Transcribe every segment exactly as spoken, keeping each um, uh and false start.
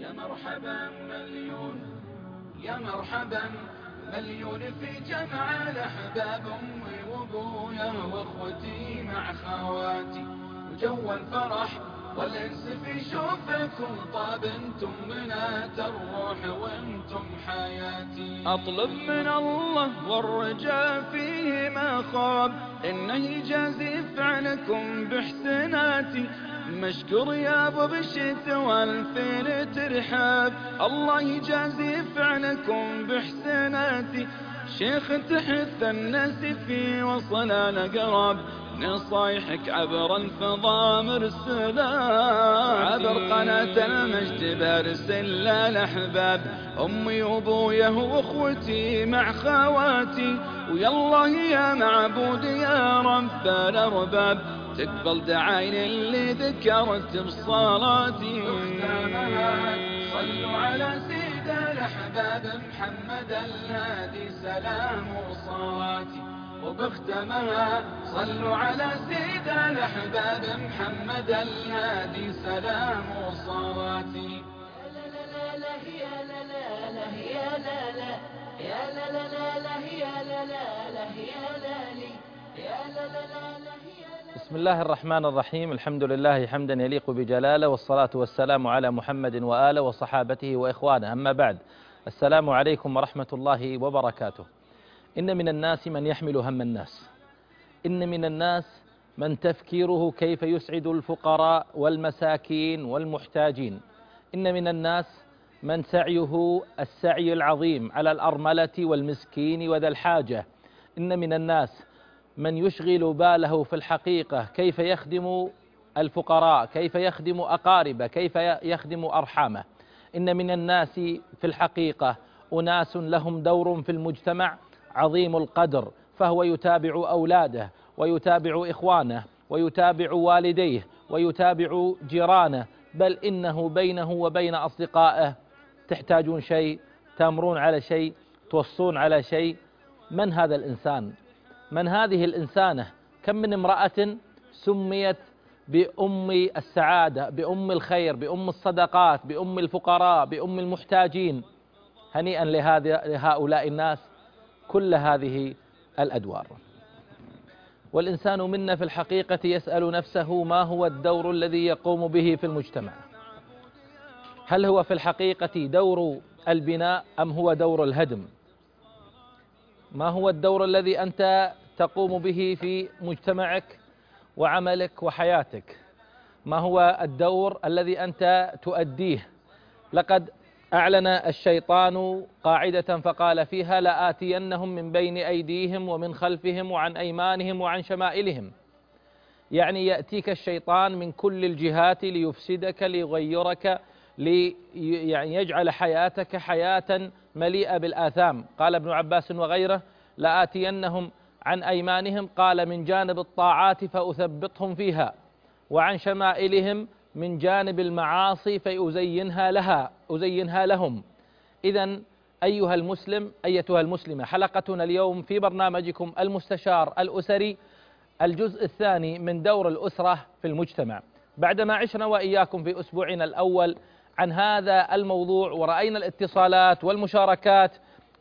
يا مرحبا مليون يا مرحبا مليون في جمع الأحباب، أمي وأبويا وأخوتي مع خواتي، وجو الفرح والأنس في شوفكم طاب، انتم بنات الروح وانتم حياتي. أطلب من الله والرجاء فيه ما خاب، إنه يجازي فعلكم بإحساناتي، مشكور يا ابو بالشتا والفين ترحاب، الله يجازي فعلكم بإحساناتي، شيخ تحث الناس في وصل الأقرب، نصايحك عبر الفضاء مرسلة، عبر قناة المجد برسل الأحباب، أمي وأبويا وأخوتي مع خواتي، ويالله يا معبود يا رب الأرباب، تقبل دعاين اللي ذكرت بصلاتي. صلوا على سيد الأحباب محمد الهادي سلام وصلاتي، وبختمها صلوا على سيد الأحباب محمد الهادي سلام وصلاتي. يا لا لا لا يا لا لا لا يا لا لا يا لا لا لا لا يا لا لا لا يا لا لي يا لا لا لا لا. بسم الله الرحمن الرحيم، الحمد لله حمدا يليق بجلاله، والصلاة والسلام على محمد وآله وصحابته وإخوانه، أما بعد، السلام عليكم ورحمة الله وبركاته. إن من الناس من يحمل هم الناس، إن من الناس من تفكيره كيف يسعد الفقراء والمساكين والمحتاجين، إن من الناس من سعيه السعي العظيم على الأرملة والمسكين وذا الحاجة، إن من الناس من يشغل باله في الحقيقة كيف يخدم الفقراء، كيف يخدم أقاربه، كيف يخدم أرحامه. إن من الناس في الحقيقة أناس لهم دور في المجتمع عظيم القدر، فهو يتابع أولاده ويتابع إخوانه ويتابع والديه ويتابع جيرانه، بل إنه بينه وبين أصدقائه تحتاجون شيء، تأمرون على شيء، توصون على شيء. من هذا الإنسان؟ من هذه الإنسانة؟ كم من امرأة سميت بأم السعادة، بأم الخير، بأم الصدقات، بأم الفقراء، بأم المحتاجين. هنيئا لهذا لهؤلاء الناس كل هذه الأدوار. والإنسان منا في الحقيقة يسأل نفسه ما هو الدور الذي يقوم به في المجتمع؟ هل هو في الحقيقة دور البناء أم هو دور الهدم؟ ما هو الدور الذي أنت تقوم به في مجتمعك وعملك وحياتك؟ ما هو الدور الذي أنت تؤديه؟ لقد أعلن الشيطان قاعدة فقال فيها: لآتينهم من بين أيديهم ومن خلفهم وعن أيمانهم وعن شمائلهم. يعني يأتيك الشيطان من كل الجهات ليفسدك، ليغيرك، لي يعني يجعل حياتك حياة مليئة بالآثام. قال ابن عباس وغيره: لآتينهم عن أيمانهم، قال من جانب الطاعات فأثبطهم فيها، وعن شمائلهم من جانب المعاصي فأزينها لها أزينها لهم. إذن أيها المسلم، أيتها المسلمة، حلقتنا اليوم في برنامجكم المستشار الأسري، الجزء الثاني من دور الأسرة في المجتمع. بعدما عشنا وإياكم في أسبوعنا الأول عن هذا الموضوع ورأينا الاتصالات والمشاركات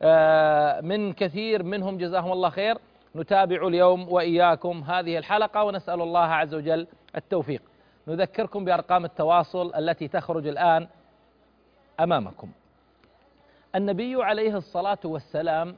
من كثير منهم جزاهم الله خير، نتابع اليوم وإياكم هذه الحلقة ونسأل الله عز وجل التوفيق. نذكركم بأرقام التواصل التي تخرج الآن أمامكم. النبي عليه الصلاة والسلام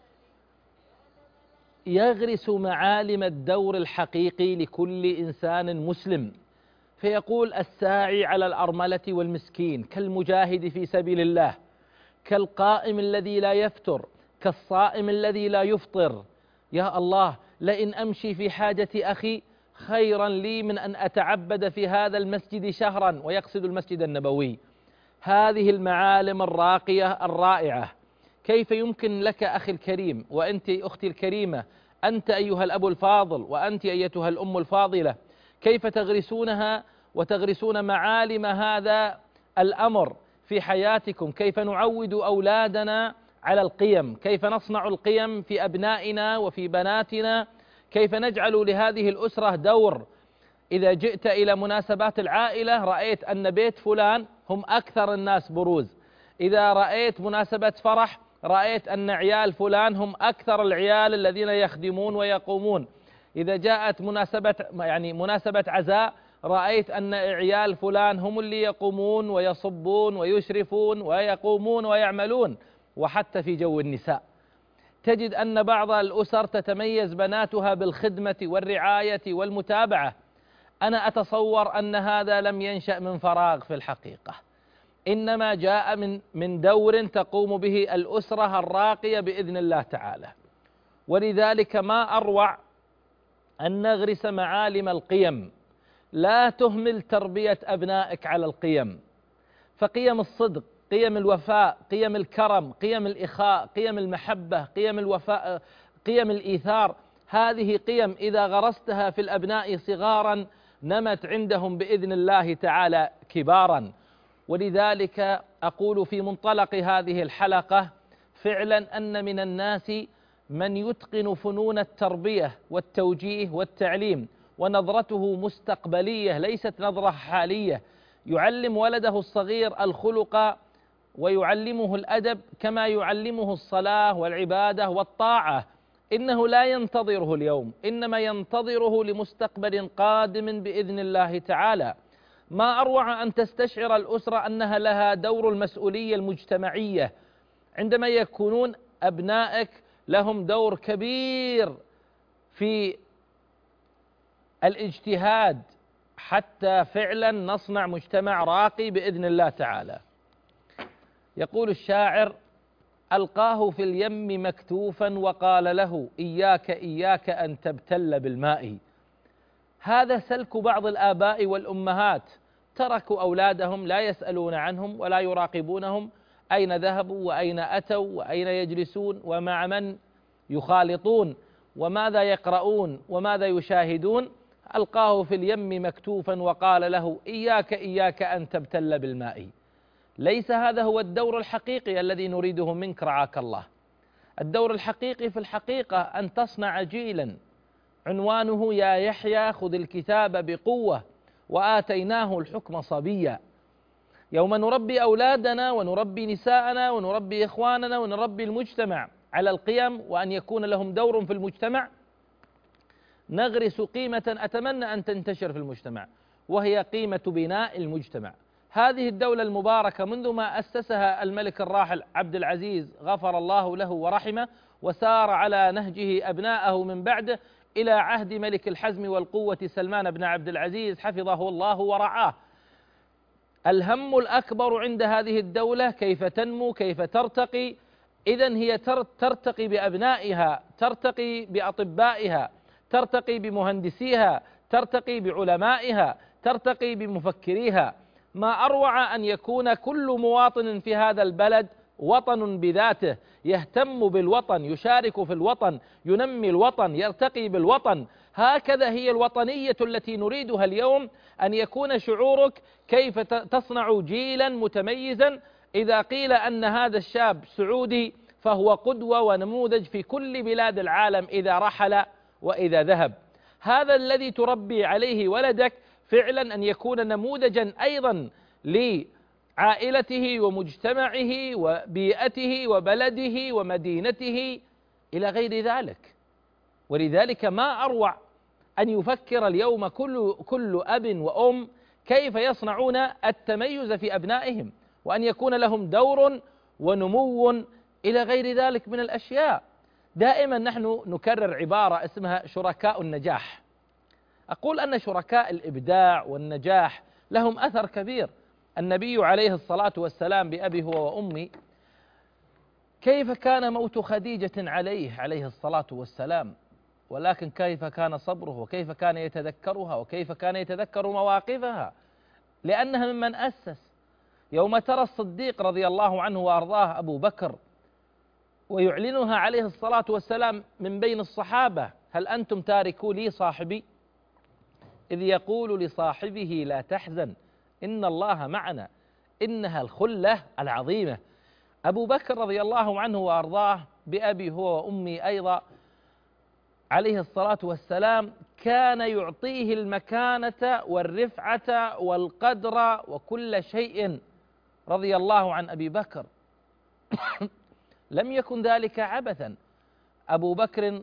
يغرس معالم الدور الحقيقي لكل إنسان مسلم، فيقول: الساعي على الأرملة والمسكين كالمجاهد في سبيل الله، كالقائم الذي لا يفتر، كالصائم الذي لا يفطر. يا الله، لئن أمشي في حاجة أخي خيرا لي من أن أتعبد في هذا المسجد شهرا، ويقصد المسجد النبوي. هذه المعالم الراقية الرائعة كيف يمكن لك أخي الكريم، وأنت أختي الكريمة، أنت أيها الأب الفاضل، وأنت أيتها الأم الفاضلة، كيف تغرسونها وتغرسون معالم هذا الأمر في حياتكم؟ كيف نعود أولادنا على القيم؟ كيف نصنع القيم في أبنائنا وفي بناتنا؟ كيف نجعل لهذه الأسرة دور؟ إذا جئت إلى مناسبات العائلة رأيت أن بيت فلان هم أكثر الناس بروز. إذا رأيت مناسبة فرح رأيت أن عيال فلان هم أكثر العيال الذين يخدمون ويقومون. إذا جاءت مناسبة يعني مناسبة عزاء رأيت أن عيال فلان هم اللي يقومون ويصبون ويشرفون ويقومون ويعملون. وحتى في جو النساء تجد أن بعض الأسر تتميز بناتها بالخدمة والرعاية والمتابعة. أنا أتصور أن هذا لم ينشأ من فراغ في الحقيقة، إنما جاء من من دور تقوم به الأسرة الراقية بإذن الله تعالى. ولذلك ما أروع أن نغرس معالم القيم. لا تهمل تربية أبنائك على القيم، فقيم الصدق، قيم الوفاء، قيم الكرم، قيم الإخاء، قيم المحبة، قيم الوفاء، قيم الإيثار، هذه قيم إذا غرستها في الأبناء صغارا نمت عندهم بإذن الله تعالى كبارا. ولذلك أقول في منطلق هذه الحلقة فعلا أن من الناس من يتقن فنون التربية والتوجيه والتعليم، ونظرته مستقبلية ليست نظرة حالية، يعلم ولده الصغير الخلق ويعلمه الأدب كما يعلمه الصلاة والعبادة والطاعة. إنه لا ينتظره اليوم، إنما ينتظره لمستقبل قادم بإذن الله تعالى. ما أروع أن تستشعر الأسرة أنها لها دور المسؤولية المجتمعية، عندما يكونون أبنائك لهم دور كبير في الاجتهاد حتى فعلا نصنع مجتمع راقي بإذن الله تعالى. يقول الشاعر: ألقاه في اليم مكتوفا وقال له إياك إياك أن تبتل بالماء. هذا سلك بعض الآباء والأمهات، تركوا أولادهم لا يسألون عنهم ولا يراقبونهم أين ذهبوا وأين أتوا وأين يجلسون ومع من يخالطون وماذا يقرؤون وماذا يشاهدون. ألقاه في اليم مكتوفا وقال له إياك إياك أن تبتل بالماء. ليس هذا هو الدور الحقيقي الذي نريده منك رعاك الله. الدور الحقيقي في الحقيقة أن تصنع جيلا عنوانه يا يحيى خذ الكتاب بقوة وآتيناه الحكم صبيا. يوم نربي أولادنا ونربي نساءنا ونربي إخواننا ونربي المجتمع على القيم وأن يكون لهم دور في المجتمع، نغرس قيمة أتمنى أن تنتشر في المجتمع، وهي قيمة بناء المجتمع. هذه الدولة المباركة منذ ما أسسها الملك الراحل عبد العزيز غفر الله له ورحمه، وسار على نهجه أبناءه من بعده إلى عهد ملك الحزم والقوة سلمان بن عبد العزيز حفظه الله ورعاه. الهم الأكبر عند هذه الدولة كيف تنمو، كيف ترتقي. إذن هي ترتقي بأبنائها، ترتقي بأطبائها، ترتقي بمهندسيها، ترتقي بعلمائها، ترتقي بمفكريها. ما أروع أن يكون كل مواطن في هذا البلد وطن بذاته، يهتم بالوطن، يشارك في الوطن، ينمي الوطن، يرتقي بالوطن. هكذا هي الوطنية التي نريدها اليوم، أن يكون شعورك كيف تصنع جيلا متميزا. إذا قيل أن هذا الشاب سعودي فهو قدوة ونموذج في كل بلاد العالم إذا رحل وإذا ذهب. هذا الذي تربي عليه ولدك فعلا، أن يكون نموذجا أيضا لعائلته ومجتمعه وبيئته وبلده ومدينته إلى غير ذلك. ولذلك ما أروع أن يفكر اليوم كل, كل أب وأم كيف يصنعون التميز في أبنائهم، وأن يكون لهم دور ونمو إلى غير ذلك من الأشياء. دائما نحن نكرر عبارة اسمها شركاء النجاح. أقول أن شركاء الإبداع والنجاح لهم أثر كبير. النبي عليه الصلاة والسلام بأبي هو وأمي، كيف كان موت خديجة عليه عليه الصلاة والسلام، ولكن كيف كان صبره وكيف كان يتذكرها وكيف كان يتذكر مواقفها، لأنها ممن أسس. يوم ترى الصديق رضي الله عنه وأرضاه أبو بكر ويعلنها عليه الصلاة والسلام من بين الصحابة: هل أنتم تاركوا لي صاحبي؟ إذ يقول لصاحبه لا تحزن إن الله معنا، إنها الخلة العظيمة. أبو بكر رضي الله عنه وأرضاه بأبي هو وأمي أيضا عليه الصلاة والسلام كان يعطيه المكانة والرفعة والقدر وكل شيء رضي الله عن أبي بكر لم يكن ذلك عبثا. أبو بكر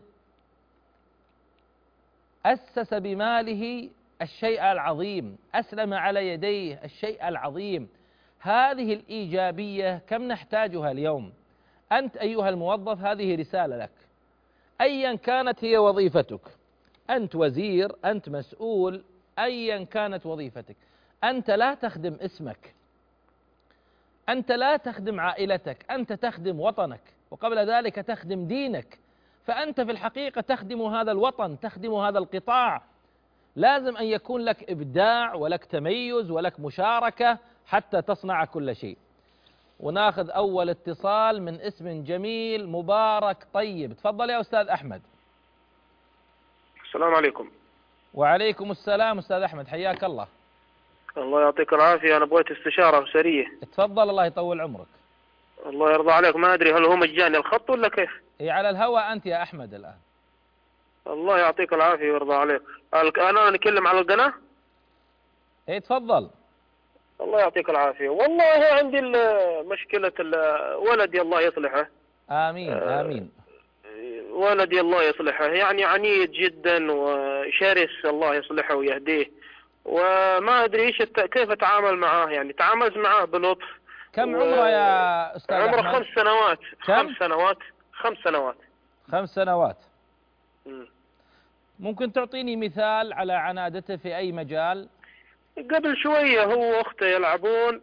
أسس بماله الشيء العظيم، أسلم على يديه الشيء العظيم. هذه الإيجابية كم نحتاجها اليوم. أنت أيها الموظف هذه رسالة لك، أيا كانت هي وظيفتك، أنت وزير، أنت مسؤول، أيا كانت وظيفتك، أنت لا تخدم اسمك، أنت لا تخدم عائلتك، أنت تخدم وطنك، وقبل ذلك تخدم دينك. فأنت في الحقيقة تخدم هذا الوطن، تخدم هذا القطاع. لازم أن يكون لك إبداع ولك تميز ولك مشاركة حتى تصنع كل شيء. وناخذ أول اتصال من اسم جميل مبارك طيب. تفضل يا أستاذ أحمد. السلام عليكم. وعليكم السلام أستاذ أحمد، حياك الله. الله يعطيك العافية. أنا بغيت استشارة أسرية. تفضل الله يطول عمرك. الله يرضى عليك. ما أدري هل هو مجاني الخط ولا كيف؟ إيه على الهواء أنت يا أحمد الآن. الله يعطيك العافية ويرضى عليك. أنا نتكلم على القناة؟ إيه تفضل. الله يعطيك العافية. والله عندي مشكلة ولدي الله يصلحه. آمين آمين. ولدي الله يصلحه يعني عنيد جدا وشرس، الله يصلحه ويهديه، وما أدري إيش كيف أتعامل معاه. يعني تعاملت معاه بلطف. كم و... عمره يا أستاذ عمره أحمد؟ خمس سنوات. كم؟ خمس سنوات خمس سنوات خمس سنوات. م. ممكن تعطيني مثال على عنادته في أي مجال؟ قبل شوية هو وأخته يلعبون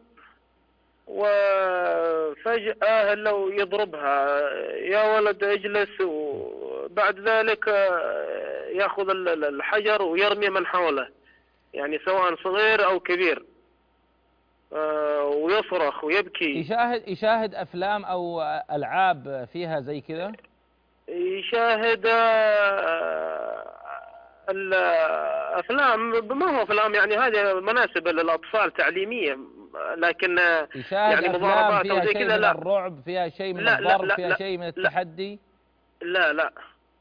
وفجأة لو يضربها، يا ولد اجلس، وبعد ذلك يأخذ الحجر ويرمي من حوله، يعني سواء صغير أو كبير، ويصرخ ويبكي. يشاهد يشاهد أفلام أو ألعاب فيها زي كذا؟ يشاهد الأفلام، ما هو أفلام يعني هذه مناسبة للأطفال تعليمية، لكن يشاهد يعني أفلام فيها شيء من لا. الرعب، فيها شيء من لا الضرب، لا لا فيها لا شيء من التحدي؟ لا لا.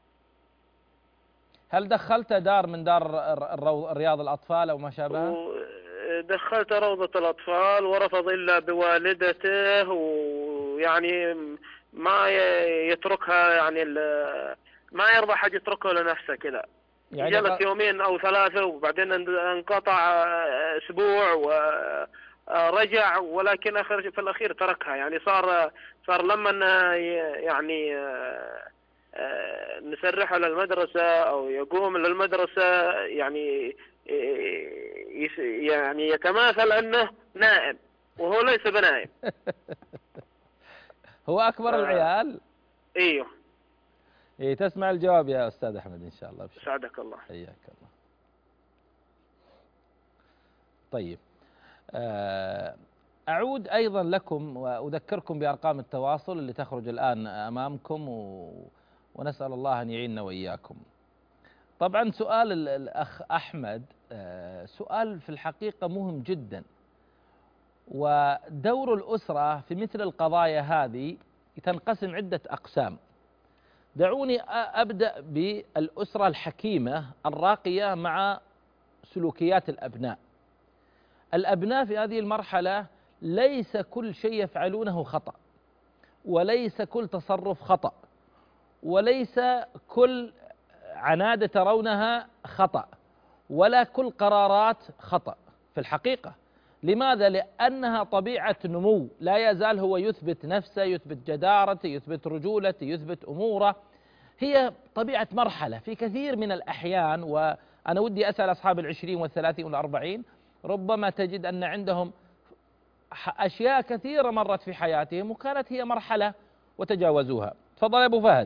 هل دخلت دار من دار رياض الأطفال أو ما شابه؟ دخلت روضة الأطفال ورفض إلا بوالدته، ويعني ما يتركها، يعني ما يرضى حد يتركه لنفسه كذا. يعني جلس يومين أو ثلاثة وبعدين انقطع أسبوع ورجع، ولكن آخر في الأخير تركها. يعني صار صار لما يعني نسرحه للمدرسة أو يقوم للمدرسة يعني يعني يتماثل أنه نائم وهو ليس بنائم. هو أكبر العيال؟ ايوه. إيه تسمع الجواب يا أستاذ أحمد إن شاء الله. سعدك الله. حياك الله. طيب أعود أيضا لكم وأذكركم بأرقام التواصل اللي تخرج الآن أمامكم، و... ونسأل الله أن يعيننا وإياكم. طبعا سؤال الأخ أحمد سؤال في الحقيقة مهم جدا، ودور الأسرة في مثل القضايا هذه تنقسم عدة أقسام. دعوني أبدأ بالأسرة الحكيمة الراقية مع سلوكيات الأبناء. الأبناء في هذه المرحلة ليس كل شيء يفعلونه خطأ، وليس كل تصرف خطأ، وليس كل عنادة ترونها خطأ، ولا كل قرارات خطأ في الحقيقة. لماذا؟ لأنها طبيعة نمو، لا يزال هو يثبت نفسه، يثبت جدارته، يثبت رجولته، يثبت أموره. هي طبيعة مرحلة في كثير من الأحيان. وأنا ودي أسأل أصحاب العشرين والثلاثين والأربعين، ربما تجد أن عندهم أشياء كثيرة مرت في حياتهم وكانت هي مرحلة وتجاوزوها. تفضل يا أبو فهد.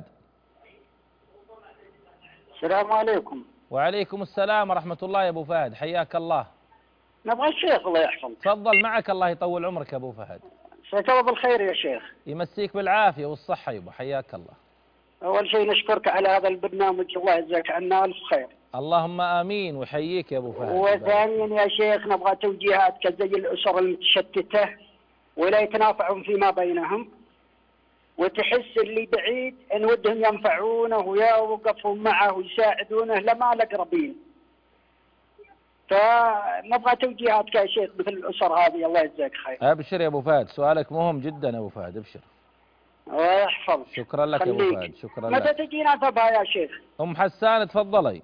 السلام عليكم. وعليكم السلام ورحمة الله يا أبو فهد، حياك الله. نبغى الشيخ الله يحفظك. تفضل معك، الله يطول عمرك يا أبو فهد. مساك بالخير يا شيخ. يمسيك بالعافية والصحة يبا، حياك الله. أول شيء نشكرك على هذا البرنامج، الله يجزاك عنا ألف خير. اللهم آمين، ويحييك يا أبو فهد. وثانيا يا شيخ نبغى توجيهات كزي الأسر المتشتتة ولا يتنافعون فيما بينهم، وتحس اللي بعيد ان ودهم ينفعونه ويوقفون معه ويساعدونه لما الأقربين. فنبغى توجيهاتك يا شيخ مثل الأسر هذه، الله يجزاك خير. أبشر يا أبو فهد، سؤالك مهم جدا يا أبو فهد، أبشر. الله يحفظك. شكرا لك يا أبو فهد، شكرا لك. متى تجينا ثبها يا شيخ؟ أم حسان تفضلي.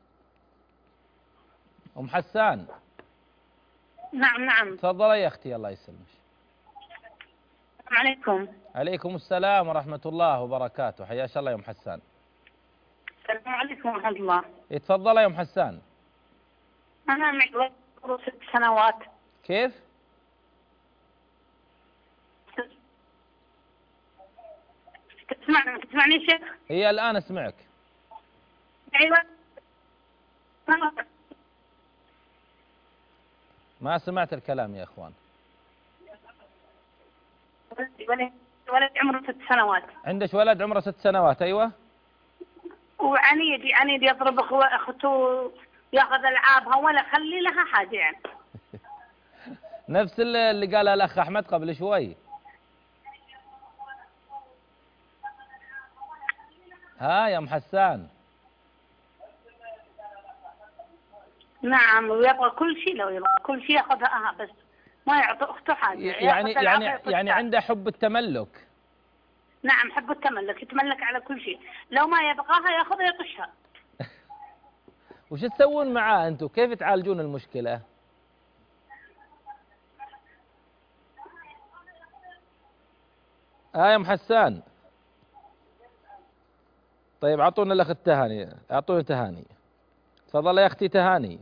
أم حسان. نعم نعم. تفضلي يا أختي، الله يسلمك. السلام عليكم. عليكم السلام ورحمة الله وبركاته، حياك الله يا أم حسان. السلام عليكم ورحمة الله. تفضلي يا أم حسان. أنا معي ست سنوات. كيف؟ تسمعني تسمعني شيخ؟ هي الآن أسمعك. أيوة. ما سمعت الكلام يا إخوان. ولد ولد عمره ست سنوات. عندك ولد عمره ست سنوات، أيوة. وعنيد عنيد يضرب أخوته، ياخذ ألعابها ولا خلي لها حاجة يعني. نفس اللي قالها الأخ أحمد قبل شوي. ها يا أم حسان. نعم، ويبغى كل شيء، لو يبغى كل شيء ياخذها بس ما يعطي أخته حاجة. يعني يعني يعني عنده حب التملك. نعم، حب التملك، يتملك على كل شيء، لو ما يبغاها ياخذها يطشها. وش تسوون معاه أنتم؟ كيف تعالجون المشكلة؟ آه يا أم حسان. طيب أعطونا الأخ التهاني، أعطوني تهاني. تفضل يا أختي تهاني.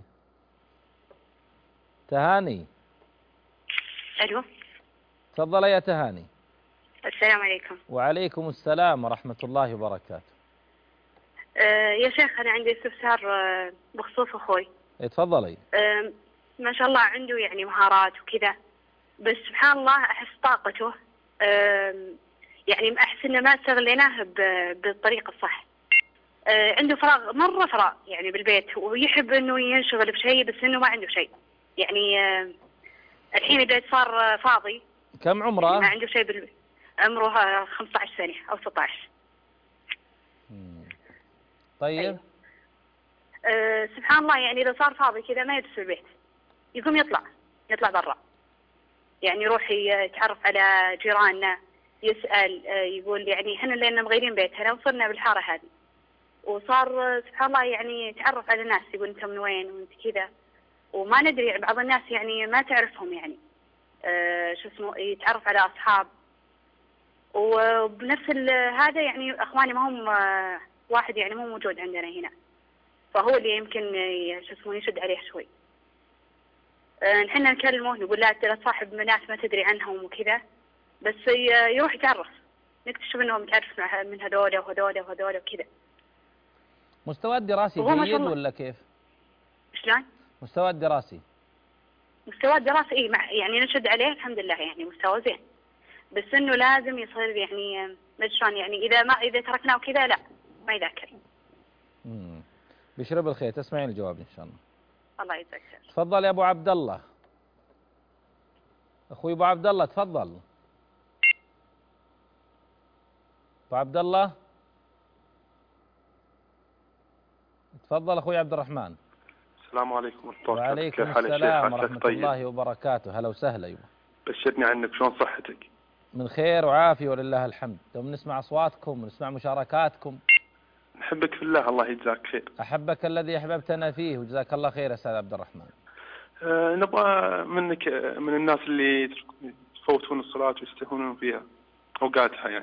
تهاني. ألو. تفضل يا تهاني. السلام عليكم. وعليكم السلام ورحمة الله وبركاته. أه يا شيخ، أنا عندي استفسار أه بخصوص أخوي. تفضلي. أه ما شاء الله عنده يعني مهارات وكذا، بس سبحان الله أحس طاقته أه يعني أحس إنه ما استغليناه بالطريقة الصح. أه عنده فراغ، مرة فراغ يعني بالبيت، ويحب إنه ينشغل بشيء بس إنه ما عنده شيء. يعني أه الحين البيت صار فاضي. كم عمره؟ يعني ما عنده شيء بالبيت. عمره خمسة عشر سنة أو ستة عشر. طيب. أيوه. أه سبحان الله، يعني إذا صار فاضي كذا ما يجلس في البيت، يقوم يطلع يطلع برا، يعني يروح يتعرف على جيراننا، يسأل، أه يقول يعني احنا لأننا مغيرين بيتنا وصلنا بالحارة هذه، وصار سبحان الله يعني يتعرف على ناس، يقول انت من وين وانت كذا، وما ندري، بعض الناس يعني ما تعرفهم يعني أه شو اسمه، يتعرف على أصحاب، وبنفس هذا يعني أخواني ما هم أه واحد يعني مو موجود عندنا هنا، فهو اللي يمكن شو اسمه يشد عليه شوي. أه نحن نكلمه نقول لا لا تصاحب ناس ما تدري عنهم وكذا، بس يروح يتعرف، نكتشف انه متعرف مع من هذول وهذول وهذول وكذا. مستوى الدراسي جيد ولا كيف؟ شلون؟ مستوى الدراسي. مستوى الدراسي اي مع يعني نشد عليه الحمد لله، يعني مستوى زين، بس انه لازم يصير يعني ما شلون يعني اذا ما اذا تركناه كذا لا ما يذاكر. امم بشرب الخير، تسمعين الجواب ان شاء الله. الله يجزاك خير. تفضل يا ابو عبد الله. اخوي ابو عبد الله تفضل. ابو عبد الله تفضل اخوي عبد الرحمن. السلام عليكم ورحمة الله وبركاته. وعليكم السلام ورحمة طيب. الله وبركاته. هلا وسهلا. يبا بشرني عنك، شلون صحتك؟ من خير وعافية ولله الحمد. دوم نسمع أصواتكم ونسمع مشاركاتكم. نحبك في الله، الله يجزاك خير. أحبك الذي أحببتنا فيه وجزاك الله خير يا أستاذ عبد الرحمن. أه نبغى منك من الناس اللي يفوتون الصلاة ويستهونون فيها أوقاتها يعني.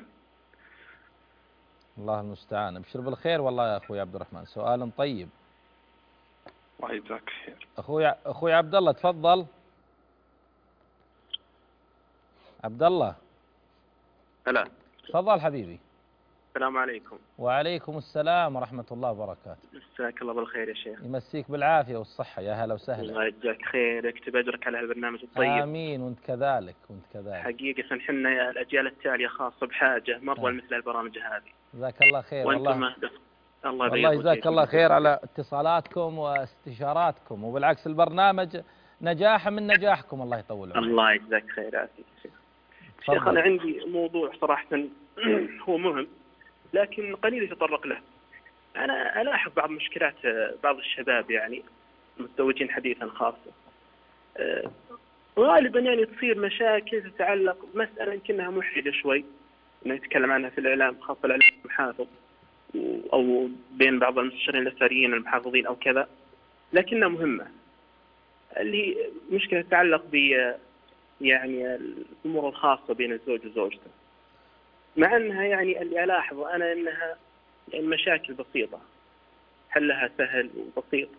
الله المستعان. ابشر بالخير والله يا أخوي عبد الرحمن، سؤال طيب. الله يجزاك خير. أخوي أخوي عبد الله تفضل. عبد الله. هلا. تفضل حبيبي. السلام عليكم. وعليكم السلام ورحمة الله وبركاته. مساك الله بالخير يا شيخ. يمسيك بالعافية والصحة، يا هلا وسهلا. الله يجزاك خير، يكتب أجرك على هالبرنامج الطيب. آمين. وأنت كذلك وأنت كذلك. حقيقة حنا الأجيال التالية خاصة بحاجة مرة مثل البرامج هذه. جزاك الله خير. والله الله والله جزاك الله خير على اتصالاتكم واستشاراتكم، وبالعكس البرنامج نجاح من نجاحكم، الله يطول عمرك. الله يجزاك خير يا شيخ. شيخ أنا عندي موضوع صراحة هو مهم لكن قليل يتطرق له. أنا ألاحظ بعض مشكلات بعض الشباب يعني متزوجين حديثا خاصة. غالبا يعني تصير مشاكل تتعلق بمسألة يمكنها محرجة شوي نتكلم عنها في الإعلام، خاصة الإعلام المحافظ أو بين بعض المستشارين الأسريين المحافظين أو كذا، لكنها مهمة، اللي هي مشكلة تتعلق ب يعني الأمور الخاصة بين الزوج وزوجته، مع أنها يعني اللي ألاحظه أنا أنها يعني مشاكل بسيطة حلها سهل وبسيط،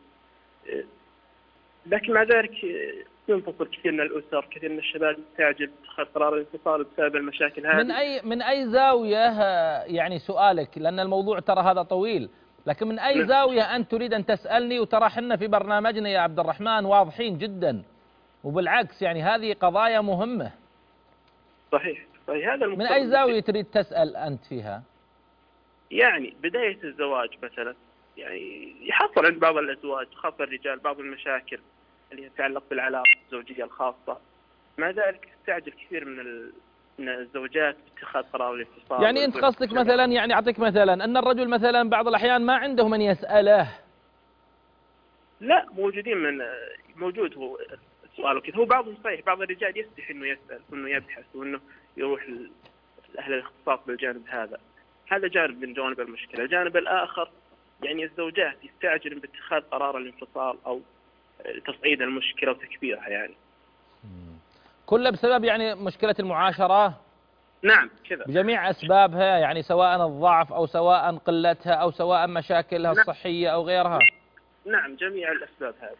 لكن مع ذلك ينفصل كثير من الأسر، كثير من الشباب تعجب اتخاذ قرار الانفصال بسبب المشاكل هذه. من أي من أي زاوية يعني سؤالك، لأن الموضوع ترى هذا طويل، لكن من أي زاوية أنت تريد أن تسألني؟ وترى حنا في برنامجنا يا عبد الرحمن واضحين جدا، وبالعكس يعني هذه قضايا مهمة. صحيح صحيح. هذا من أي زاوية تريد تسأل أنت فيها؟ يعني بداية الزواج مثلا، يعني يحصل عند بعض الأزواج خاصة الرجال بعض المشاكل اللي تتعلق بالعلاقة الزوجية الخاصة، مع ذلك تستعجل كثير من من الزوجات باتخاذ قرار الانفصال. يعني أنت قصدك مثلا، يعني أعطيك مثلا أن الرجل مثلا بعض الأحيان ما عنده من يسأله؟ لا، موجودين، من موجود هو السؤال كذا، هو بعضهم صحيح بعض الرجال يستحي إنه يسأل وإنه يبحث وإنه يروح لأهل الاختصاص بالجانب هذا، هذا جانب من جوانب المشكلة. الجانب الآخر يعني الزوجات يستعجلن باتخاذ قرار الانفصال أو تصعيد المشكلة وتكبيرها، يعني كله بسبب يعني مشكلة المعاشرة. نعم كذا بجميع أسبابها، يعني سواء الضعف أو سواء قلتها أو سواء مشاكلها نعم. الصحية أو غيرها. نعم جميع الأسباب هذه.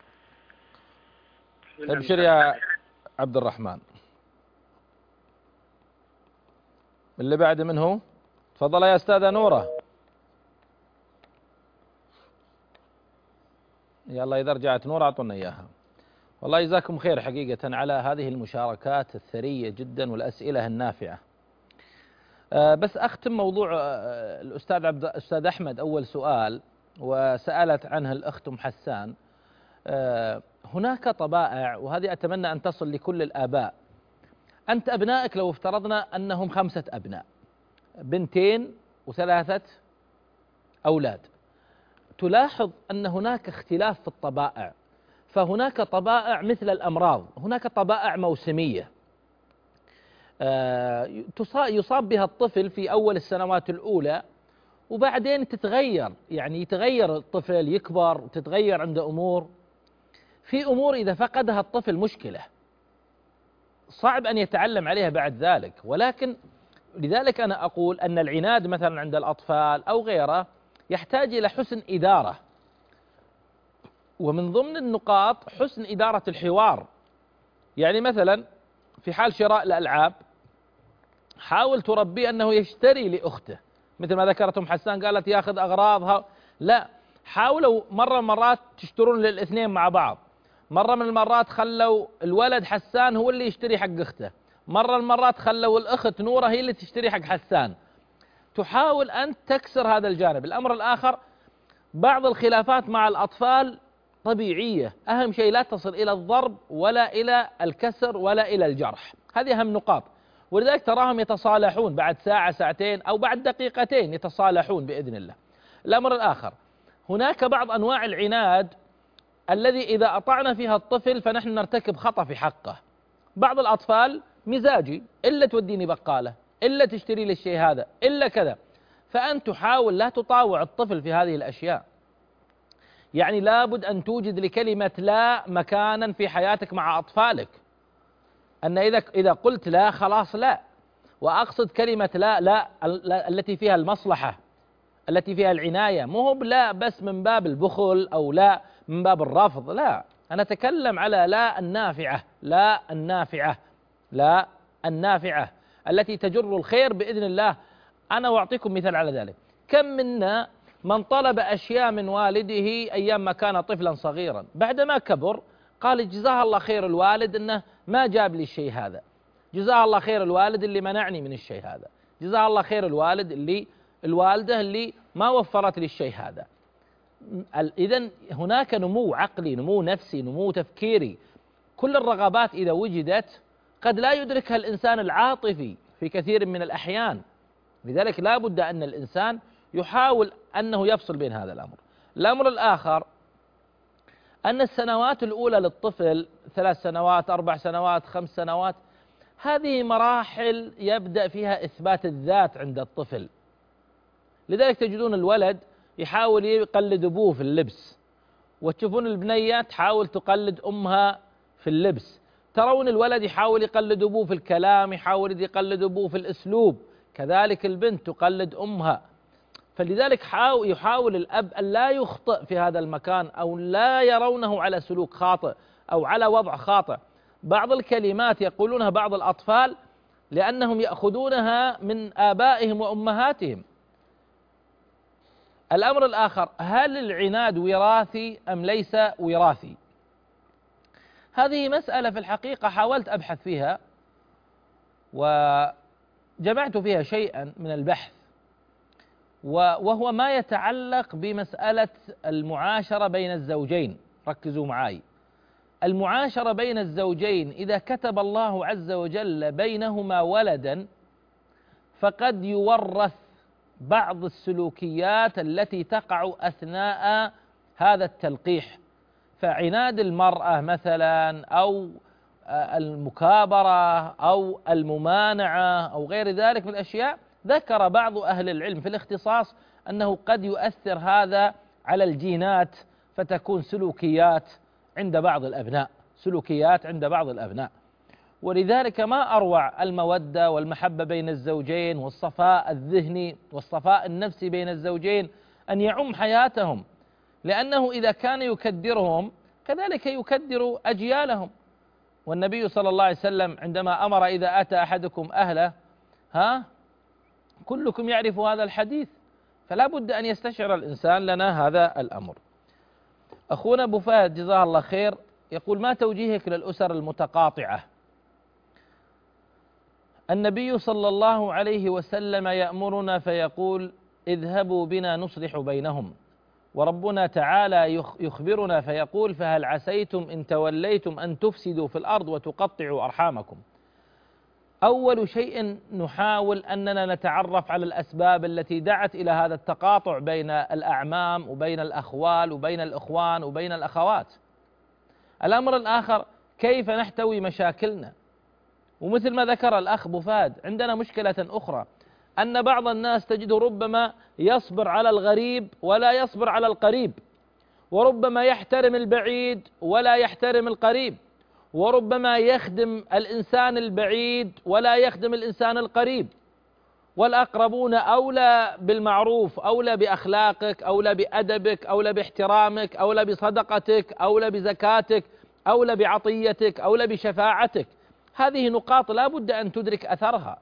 ابشر يا عبد الرحمن. اللي بعد منه تفضل يا أستاذة نورة. يلا إذا رجعت نورة أعطونا إياها. والله جزاكم خير حقيقة على هذه المشاركات الثرية جدا والأسئلة النافعة. أه بس أختم موضوع أه الأستاذ عبد الأستاذ أحمد أول سؤال وسألت عنه الأخت أم حسان. أه هناك طبائع، وهذه أتمنى أن تصل لكل الآباء. أنت أبنائك لو افترضنا أنهم خمسة أبناء، بنتين وثلاثة أولاد، تلاحظ أن هناك اختلاف في الطبائع. فهناك طبائع مثل الأمراض، هناك طبائع موسمية يصاب بها الطفل في أول السنوات الأولى وبعدين تتغير، يعني يتغير الطفل يكبر وتتغير عنده أمور. في أمور إذا فقدها الطفل مشكلة صعب أن يتعلم عليها بعد ذلك، ولكن لذلك أنا أقول أن العناد مثلا عند الأطفال أو غيره يحتاج إلى حسن إدارة، ومن ضمن النقاط حسن إدارة الحوار. يعني مثلا في حال شراء الألعاب حاول تربي أنه يشتري لأخته، مثل ما ذكرت أم حسان قالت ياخذ أغراضها، لا، حاولوا مرة مرات تشترون للاثنين مع بعض، مرة من المرات خلوا الولد حسان هو اللي يشتري حق أخته، مرة من المرات خلوا الأخت نورة هي اللي تشتري حق حسان. تحاول أن تكسر هذا الجانب. الأمر الآخر، بعض الخلافات مع الأطفال طبيعية، أهم شيء لا تصل إلى الضرب ولا إلى الكسر ولا إلى الجرح، هذه أهم نقاط. ولذلك تراهم يتصالحون بعد ساعة ساعتين أو بعد دقيقتين يتصالحون بإذن الله. الأمر الآخر، هناك بعض أنواع العناد الذي إذا أطعنا فيها الطفل فنحن نرتكب خطأ في حقه. بعض الأطفال مزاجي، إلا توديني بقالة، إلا تشتري لي الشيء هذا، إلا كذا، فأنت تحاول لا تطاوع الطفل في هذه الأشياء. يعني لابد أن توجد لكلمة لا مكانا في حياتك مع أطفالك، أن إذا إذا قلت لا خلاص لا، وأقصد كلمة لا لا التي فيها المصلحة، التي فيها العناية، مو هو لا بس من باب البخل أو لا من باب الرفض، لا، أنا أتكلم على لا النافعة، لا النافعة، لا النافعة التي تجر الخير بإذن الله. أنا أعطيكم مثال على ذلك. كم منا من طلب أشياء من والده أيام ما كان طفلا صغيرا، بعدما كبر قال جزاه الله خير الوالد أنه ما جاب لي الشيء هذا، جزاه الله خير الوالد اللي منعني من الشيء هذا، جزاه الله خير الوالد اللي الوالدة اللي ما وفرت لي الشيء هذا. إذن هناك نمو عقلي، نمو نفسي، نمو تفكيري. كل الرغبات إذا وجدت قد لا يدركها الإنسان العاطفي في كثير من الأحيان، لذلك لا بد أن الإنسان يحاول أنه يفصل بين هذا الأمر. الأمر الآخر، أن السنوات الأولى للطفل ثلاث سنوات أربع سنوات خمس سنوات هذه مراحل يبدأ فيها إثبات الذات عند الطفل. لذلك تجدون الولد يحاول يقلد أبوه في اللبس، وتشوفون البنية تحاول تقلد أمها في اللبس، ترون الولد يحاول يقلد أبوه في الكلام، يحاول يقلد أبوه في الأسلوب، كذلك البنت تقلد أمها. فلذلك يحاول الأب أن لا يخطئ في هذا المكان، أو لا يرونه على سلوك خاطئ أو على وضع خاطئ. بعض الكلمات يقولونها بعض الأطفال لأنهم يأخذونها من آبائهم وأمهاتهم. الأمر الآخر، هل العناد وراثي أم ليس وراثي؟ هذه مسألة في الحقيقة حاولت أبحث فيها وجمعت فيها شيئا من البحث، وهو ما يتعلق بمسألة المعاشرة بين الزوجين. ركزوا معي، المعاشرة بين الزوجين إذا كتب الله عز وجل بينهما ولدا فقد يورث بعض السلوكيات التي تقع أثناء هذا التلقيح. فعناد المرأة مثلا أو المكابرة أو الممانعة أو غير ذلك من الأشياء، ذكر بعض أهل العلم في الاختصاص أنه قد يؤثر هذا على الجينات، فتكون سلوكيات عند بعض الأبناء سلوكيات عند بعض الأبناء. ولذلك ما أروع المودة والمحبة بين الزوجين والصفاء الذهني والصفاء النفسي بين الزوجين أن يعم حياتهم، لأنه إذا كان يكدرهم كذلك يكدر أجيالهم. والنبي صلى الله عليه وسلم عندما أمر إذا أتى أحدكم أهله، ها كلكم يعرف هذا الحديث، فلا بد أن يستشعر الإنسان لنا هذا الأمر. أخونا أبو فهد جزاه الله خير يقول: ما توجيهك للأسر المتقاطعة؟ النبي صلى الله عليه وسلم يأمرنا فيقول: اذهبوا بنا نصلح بينهم، وربنا تعالى يخبرنا فيقول: فهل عسيتم إن توليتم أن تفسدوا في الأرض وتقطعوا أرحامكم. أول شيء نحاول أننا نتعرف على الأسباب التي دعت إلى هذا التقاطع بين الأعمام وبين الأخوال وبين الإخوان وبين الأخوات. الأمر الآخر، كيف نحتوي مشاكلنا. ومثل ما ذكر الأخ أبو فهد، عندنا مشكلة أخرى، أن بعض الناس تجد ربما يصبر على الغريب ولا يصبر على القريب، وربما يحترم البعيد ولا يحترم القريب، وربما يخدم الإنسان البعيد ولا يخدم الإنسان القريب. والأقربون أولى بالمعروف، أولى بأخلاقك، أولى بأدبك، أولى باحترامك، أولى بصدقتك، أولى بزكاتك، أولى بعطيتك، أولى بشفاعتك. هذه نقاط لا بد أن تدرك أثرها.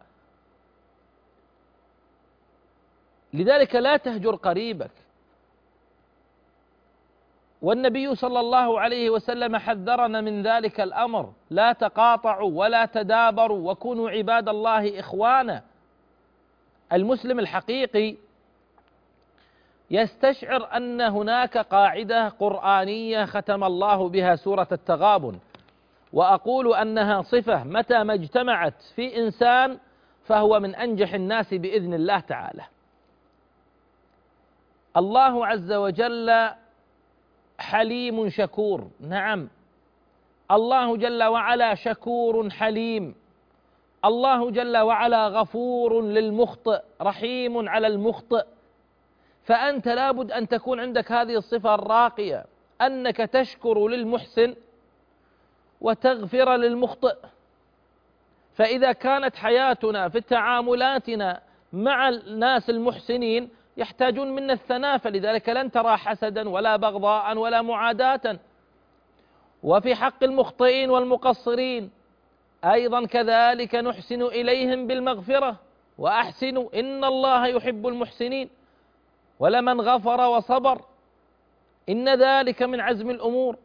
لذلك لا تهجر قريبك. والنبي صلى الله عليه وسلم حذرنا من ذلك الأمر: لا تقاطعوا ولا تدابروا وكونوا عباد الله إخوانا. المسلم الحقيقي يستشعر أن هناك قاعدة قرآنية ختم الله بها سورة التغابن، وأقول أنها صفة متى ما اجتمعت في إنسان فهو من أنجح الناس بإذن الله تعالى. الله عز وجل حليم شكور، نعم، الله جل وعلا شكور حليم، الله جل وعلا غفور للمخطئ رحيم على المخطئ. فأنت لابد أن تكون عندك هذه الصفة الراقية، أنك تشكر للمحسن وتغفر للمخطئ. فإذا كانت حياتنا في تعاملاتنا مع الناس المحسنين يحتاجون منا الثناء، فلذلك لن ترى حسدا ولا بغضاء ولا معاداة. وفي حق المخطئين والمقصرين أيضا كذلك نحسن إليهم بالمغفرة، وأحسنوا إن الله يحب المحسنين. ولمن غفر وصبر إن ذلك من عزم الأمور.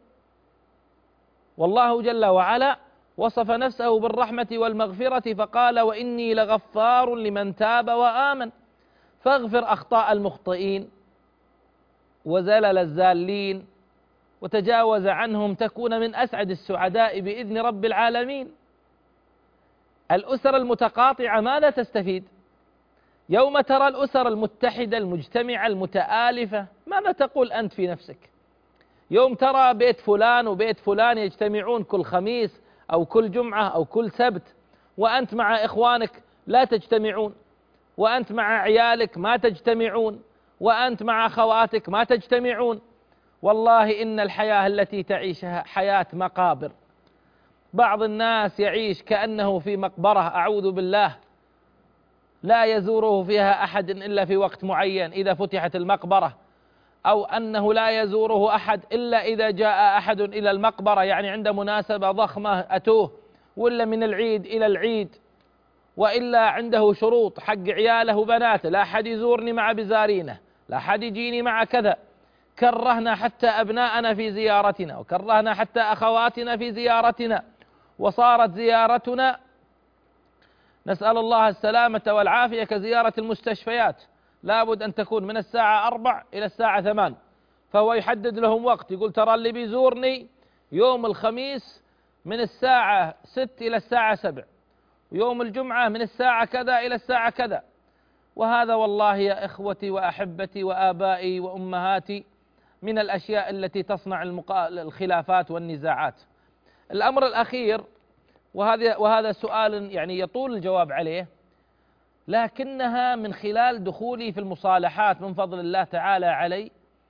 والله جل وعلا وصف نفسه بالرحمة والمغفرة فقال: وإني لغفار لمن تاب وآمن. فاغفر أخطاء المخطئين وزلل الزالين وتجاوز عنهم، تكون من أسعد السعداء بإذن رب العالمين. الأسر المتقاطعة ماذا تستفيد؟ يوم ترى الأسر المتحدة المجتمعة المتآلفة، ماذا تقول أنت في نفسك؟ يوم ترى بيت فلان وبيت فلان يجتمعون كل خميس أو كل جمعة أو كل سبت، وأنت مع إخوانك لا تجتمعون، وأنت مع عيالك ما تجتمعون، وأنت مع أخواتك ما تجتمعون. والله إن الحياة التي تعيشها حياة مقابر. بعض الناس يعيش كأنه في مقبرة، أعوذ بالله، لا يزوره فيها أحد إلا في وقت معين إذا فتحت المقبرة، أو أنه لا يزوره أحد إلا إذا جاء أحد إلى المقبرة، يعني عند مناسبة ضخمة أتوه، ولا من العيد إلى العيد، وإلا عنده شروط حق عياله وبناته، لا أحد يزورني مع بزارينه، لا أحد يجيني مع كذا. كرهنا حتى أبناءنا في زيارتنا، وكرهنا حتى أخواتنا في زيارتنا، وصارت زيارتنا نسأل الله السلامة والعافية كزيارة المستشفيات، لابد أن تكون من الساعة أربع إلى الساعة ثمان، فهو يحدد لهم وقت، يقول ترى اللي بيزورني يوم الخميس من الساعة ست إلى الساعة سبع، ويوم الجمعة من الساعة كذا إلى الساعة كذا. وهذا والله يا إخوتي وأحبتي وآبائي وأمهاتي من الأشياء التي تصنع الخلافات والنزاعات. الأمر الأخير، وهذا وهذا سؤال يعني يطول الجواب عليه، لكنها من خلال دخولي في المصالحات من فضل الله تعالى علي،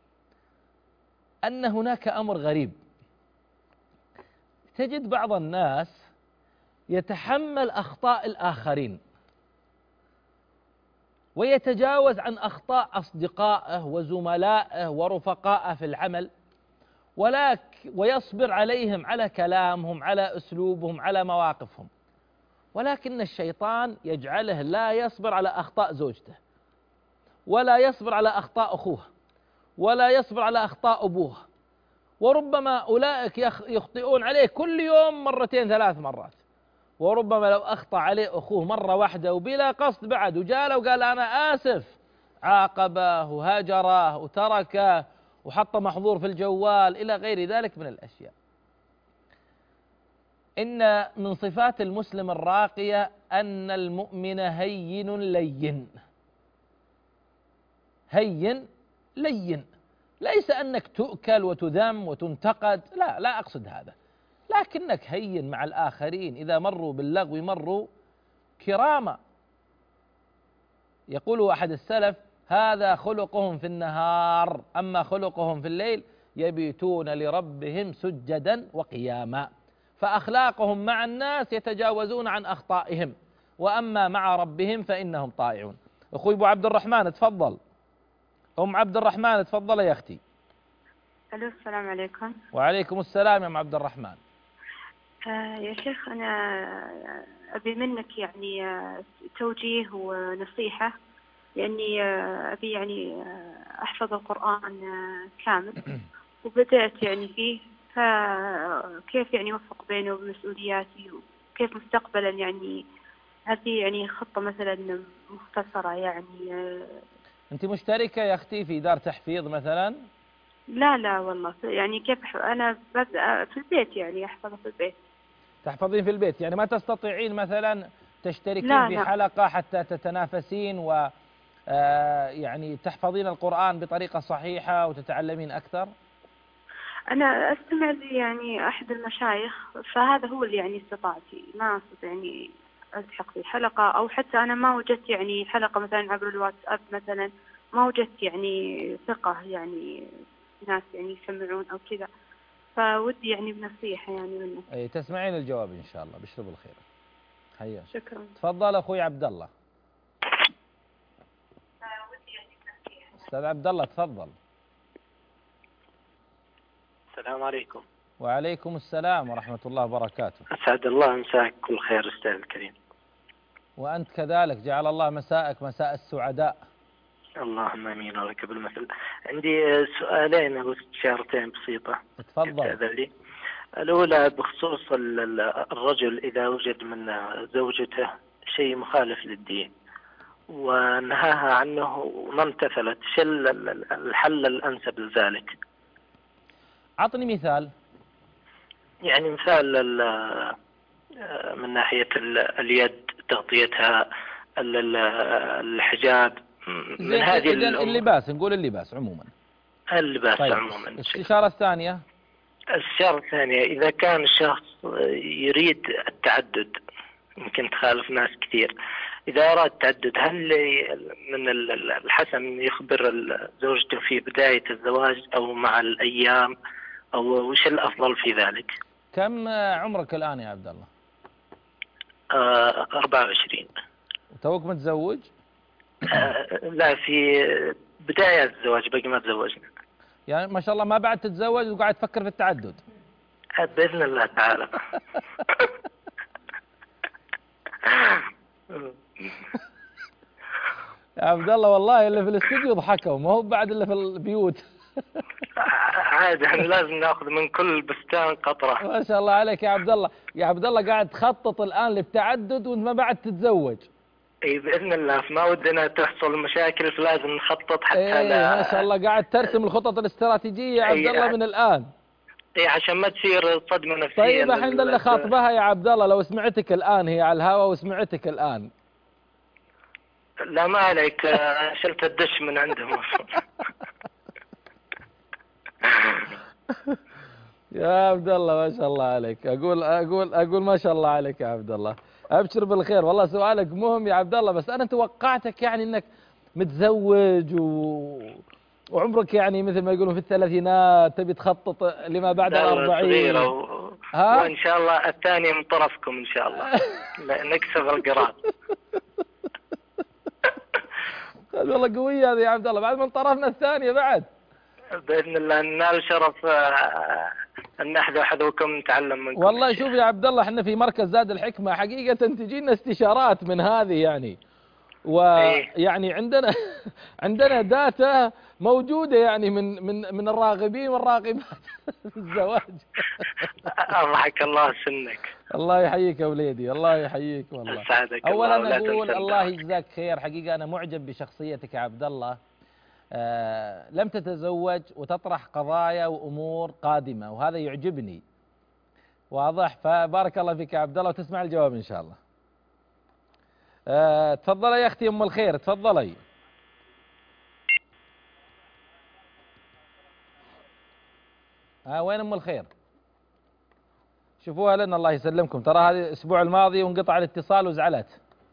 أن هناك أمر غريب. تجد بعض الناس يتحمل أخطاء الآخرين ويتجاوز عن أخطاء أصدقائه وزملائه ورفقائه في العمل، ولك ويصبر عليهم على كلامهم، على أسلوبهم، على مواقفهم. ولكن الشيطان يجعله لا يصبر على أخطاء زوجته، ولا يصبر على أخطاء أخوه، ولا يصبر على أخطاء أبوه، وربما أولئك يخطئون عليه كل يوم مرتين ثلاث مرات، وربما لو أخطأ عليه أخوه مرة واحدة وبلا قصد بعد وجاله وقال أنا آسف، عاقبه وهجره وتركه وحط محظور في الجوال إلى غير ذلك من الأشياء. إن من صفات المسلم الراقية أن المؤمن هين لين. هين لين، ليس أنك تؤكل وتذم وتنتقد، لا لا أقصد هذا، لكنك هين مع الآخرين، إذا مروا باللغو مروا كراما. يقول أحد السلف هذا خلقهم في النهار، أما خلقهم في الليل يبيتون لربهم سجدا وقياما. فأخلاقهم مع الناس يتجاوزون عن أخطائهم، وأما مع ربهم فإنهم طائعون. أخوي أبو عبد الرحمن تفضل. أم عبد الرحمن تفضل يا أختي. ألو، السلام عليكم. وعليكم السلام يا أم عبد الرحمن. آه يا شيخ، أنا أبي منك يعني توجيه ونصيحة، لأني أبي يعني أحفظ القرآن كامل وبدأت يعني فيه، فكيف يعني أوفق بينه ومسؤولياتي، وكيف مستقبلا يعني هذه يعني خطة مثلا مختصرة يعني. أنت مشتركة يا أختي في دار تحفيظ مثلا؟ لا لا والله، يعني كيف أنا ببدأ في البيت، يعني أحفظ في البيت. تحفظين في البيت، يعني ما تستطيعين مثلا تشتركين لا في لا. حلقة حتى تتنافسين و يعني تحفظين القرآن بطريقة صحيحة وتتعلمين أكثر؟ أنا أستمع لي يعني أحد المشايخ، فهذا هو اللي يعني استطاعتي، ما أستطيع يعني ألحق في حلقة، أو حتى أنا ما وجدت يعني حلقة مثلا عبر الواتساب مثلا، ما وجدت يعني ثقة يعني ناس يعني يسمعون أو كذا، فودي يعني بنصيحة يعني منك. أي تسمعين الجواب إن شاء الله، بشر بالخير. حيا. شكرا. تفضل أخوي عبد الله. أستاذ عبد الله تفضل. السلام عليكم. وعليكم السلام ورحمة الله وبركاته. أسعد الله مساك كل خير أستاذ الكريم. وأنت كذلك، جعل الله مساءك مساء السعداء. اللهم امين ولك بالمثل. عندي سؤالين او استشارتين بسيطه. تفضل. الاولى بخصوص الرجل اذا وجد من زوجته شيء مخالف للدين ونهاها عنه وما امتثلت، شو الحل الانسب لذلك؟ اعطني مثال. يعني مثال من ناحيه اليد، تغطيتها، الحجاب، من هذه اللباس، نقول اللباس عموما. اللباس طيب. عموما. الاستشارة الثانية. الاستشارة الثانية إذا كان الشخص يريد التعدد، يمكن تخالف ناس كثير، إذا أراد التعدد هل من الحسن يخبر زوجته في بداية الزواج أو مع الأيام، أو وش الأفضل في ذلك؟ كم عمرك الآن يا عبد الله؟ آه أربعة وعشرين. وتوك متزوج؟ آه لا، في بداية الزواج، باقي ما تزوجنا. يعني ما شاء الله ما بعد تتزوج وقاعد تفكر في التعدد؟ بإذن الله تعالى. يا عبد الله والله اللي في الاستديو ضحكوا، ما هو بعد اللي في البيوت. عادي، احنا لازم ناخذ من كل بستان قطرة. ما شاء الله عليك يا عبد الله. يا عبد الله قاعد تخطط الآن للتعدد وانت ما بعد تتزوج. اي باذن الله، ما ودنا تحصل مشاكل فلازم نخطط حتى. ايه لا ما شاء الله قاعد ترسم الخطط الاستراتيجية يا عبد الله من الآن. اي عشان ما تصير صدمة نفسية. طيب الحين اللي خاطبها يا عبد الله لو سمعتك الآن، هي على الهواء وسمعتك الآن. لا ما عليك، شلت الدش من عندهم. يا عبد الله ما شاء الله عليك، اقول اقول اقول ما شاء الله عليك يا عبد الله. ابشر بالخير، والله سؤالك مهم يا عبد الله، بس انا توقعتك يعني انك متزوج و... وعمرك يعني مثل ما يقولون في الثلاثينات، تبي تخطط لما بعد الأربعين. و... وان شاء الله الثانية من طرفكم ان شاء الله. نكسب القرار. والله قوية هذه يا عبد الله، بعد من طرفنا الثانية بعد. باذن الله ننال شرف ان نحذو حذوكم نتعلم منكم. والله شوف يا عبد الله، احنا في مركز زاد الحكمة حقيقة تجينا استشارات من هذه يعني، ويعني عندنا عندنا داتا موجودة يعني من من من الراغبين والراغبات في الزواج. أضحك الله سنك. الله يحييك يا وليدي، الله يحييك والله. أسعدك. أولا الله أقول الله يجزاك خير، حقيقة أنا معجب بشخصيتك يا عبد الله. آه لم تتزوج وتطرح قضايا وأمور قادمة، وهذا يعجبني. واضح؟ فبارك الله فيك يا عبد الله، وتسمع الجواب إن شاء الله. آه تفضلي يا أختي أم الخير، تفضلي. ها آه وين أم الخير؟ شوفوها لنا الله يسلمكم، ترى هذه الأسبوع الماضي وانقطع الاتصال وزعلت.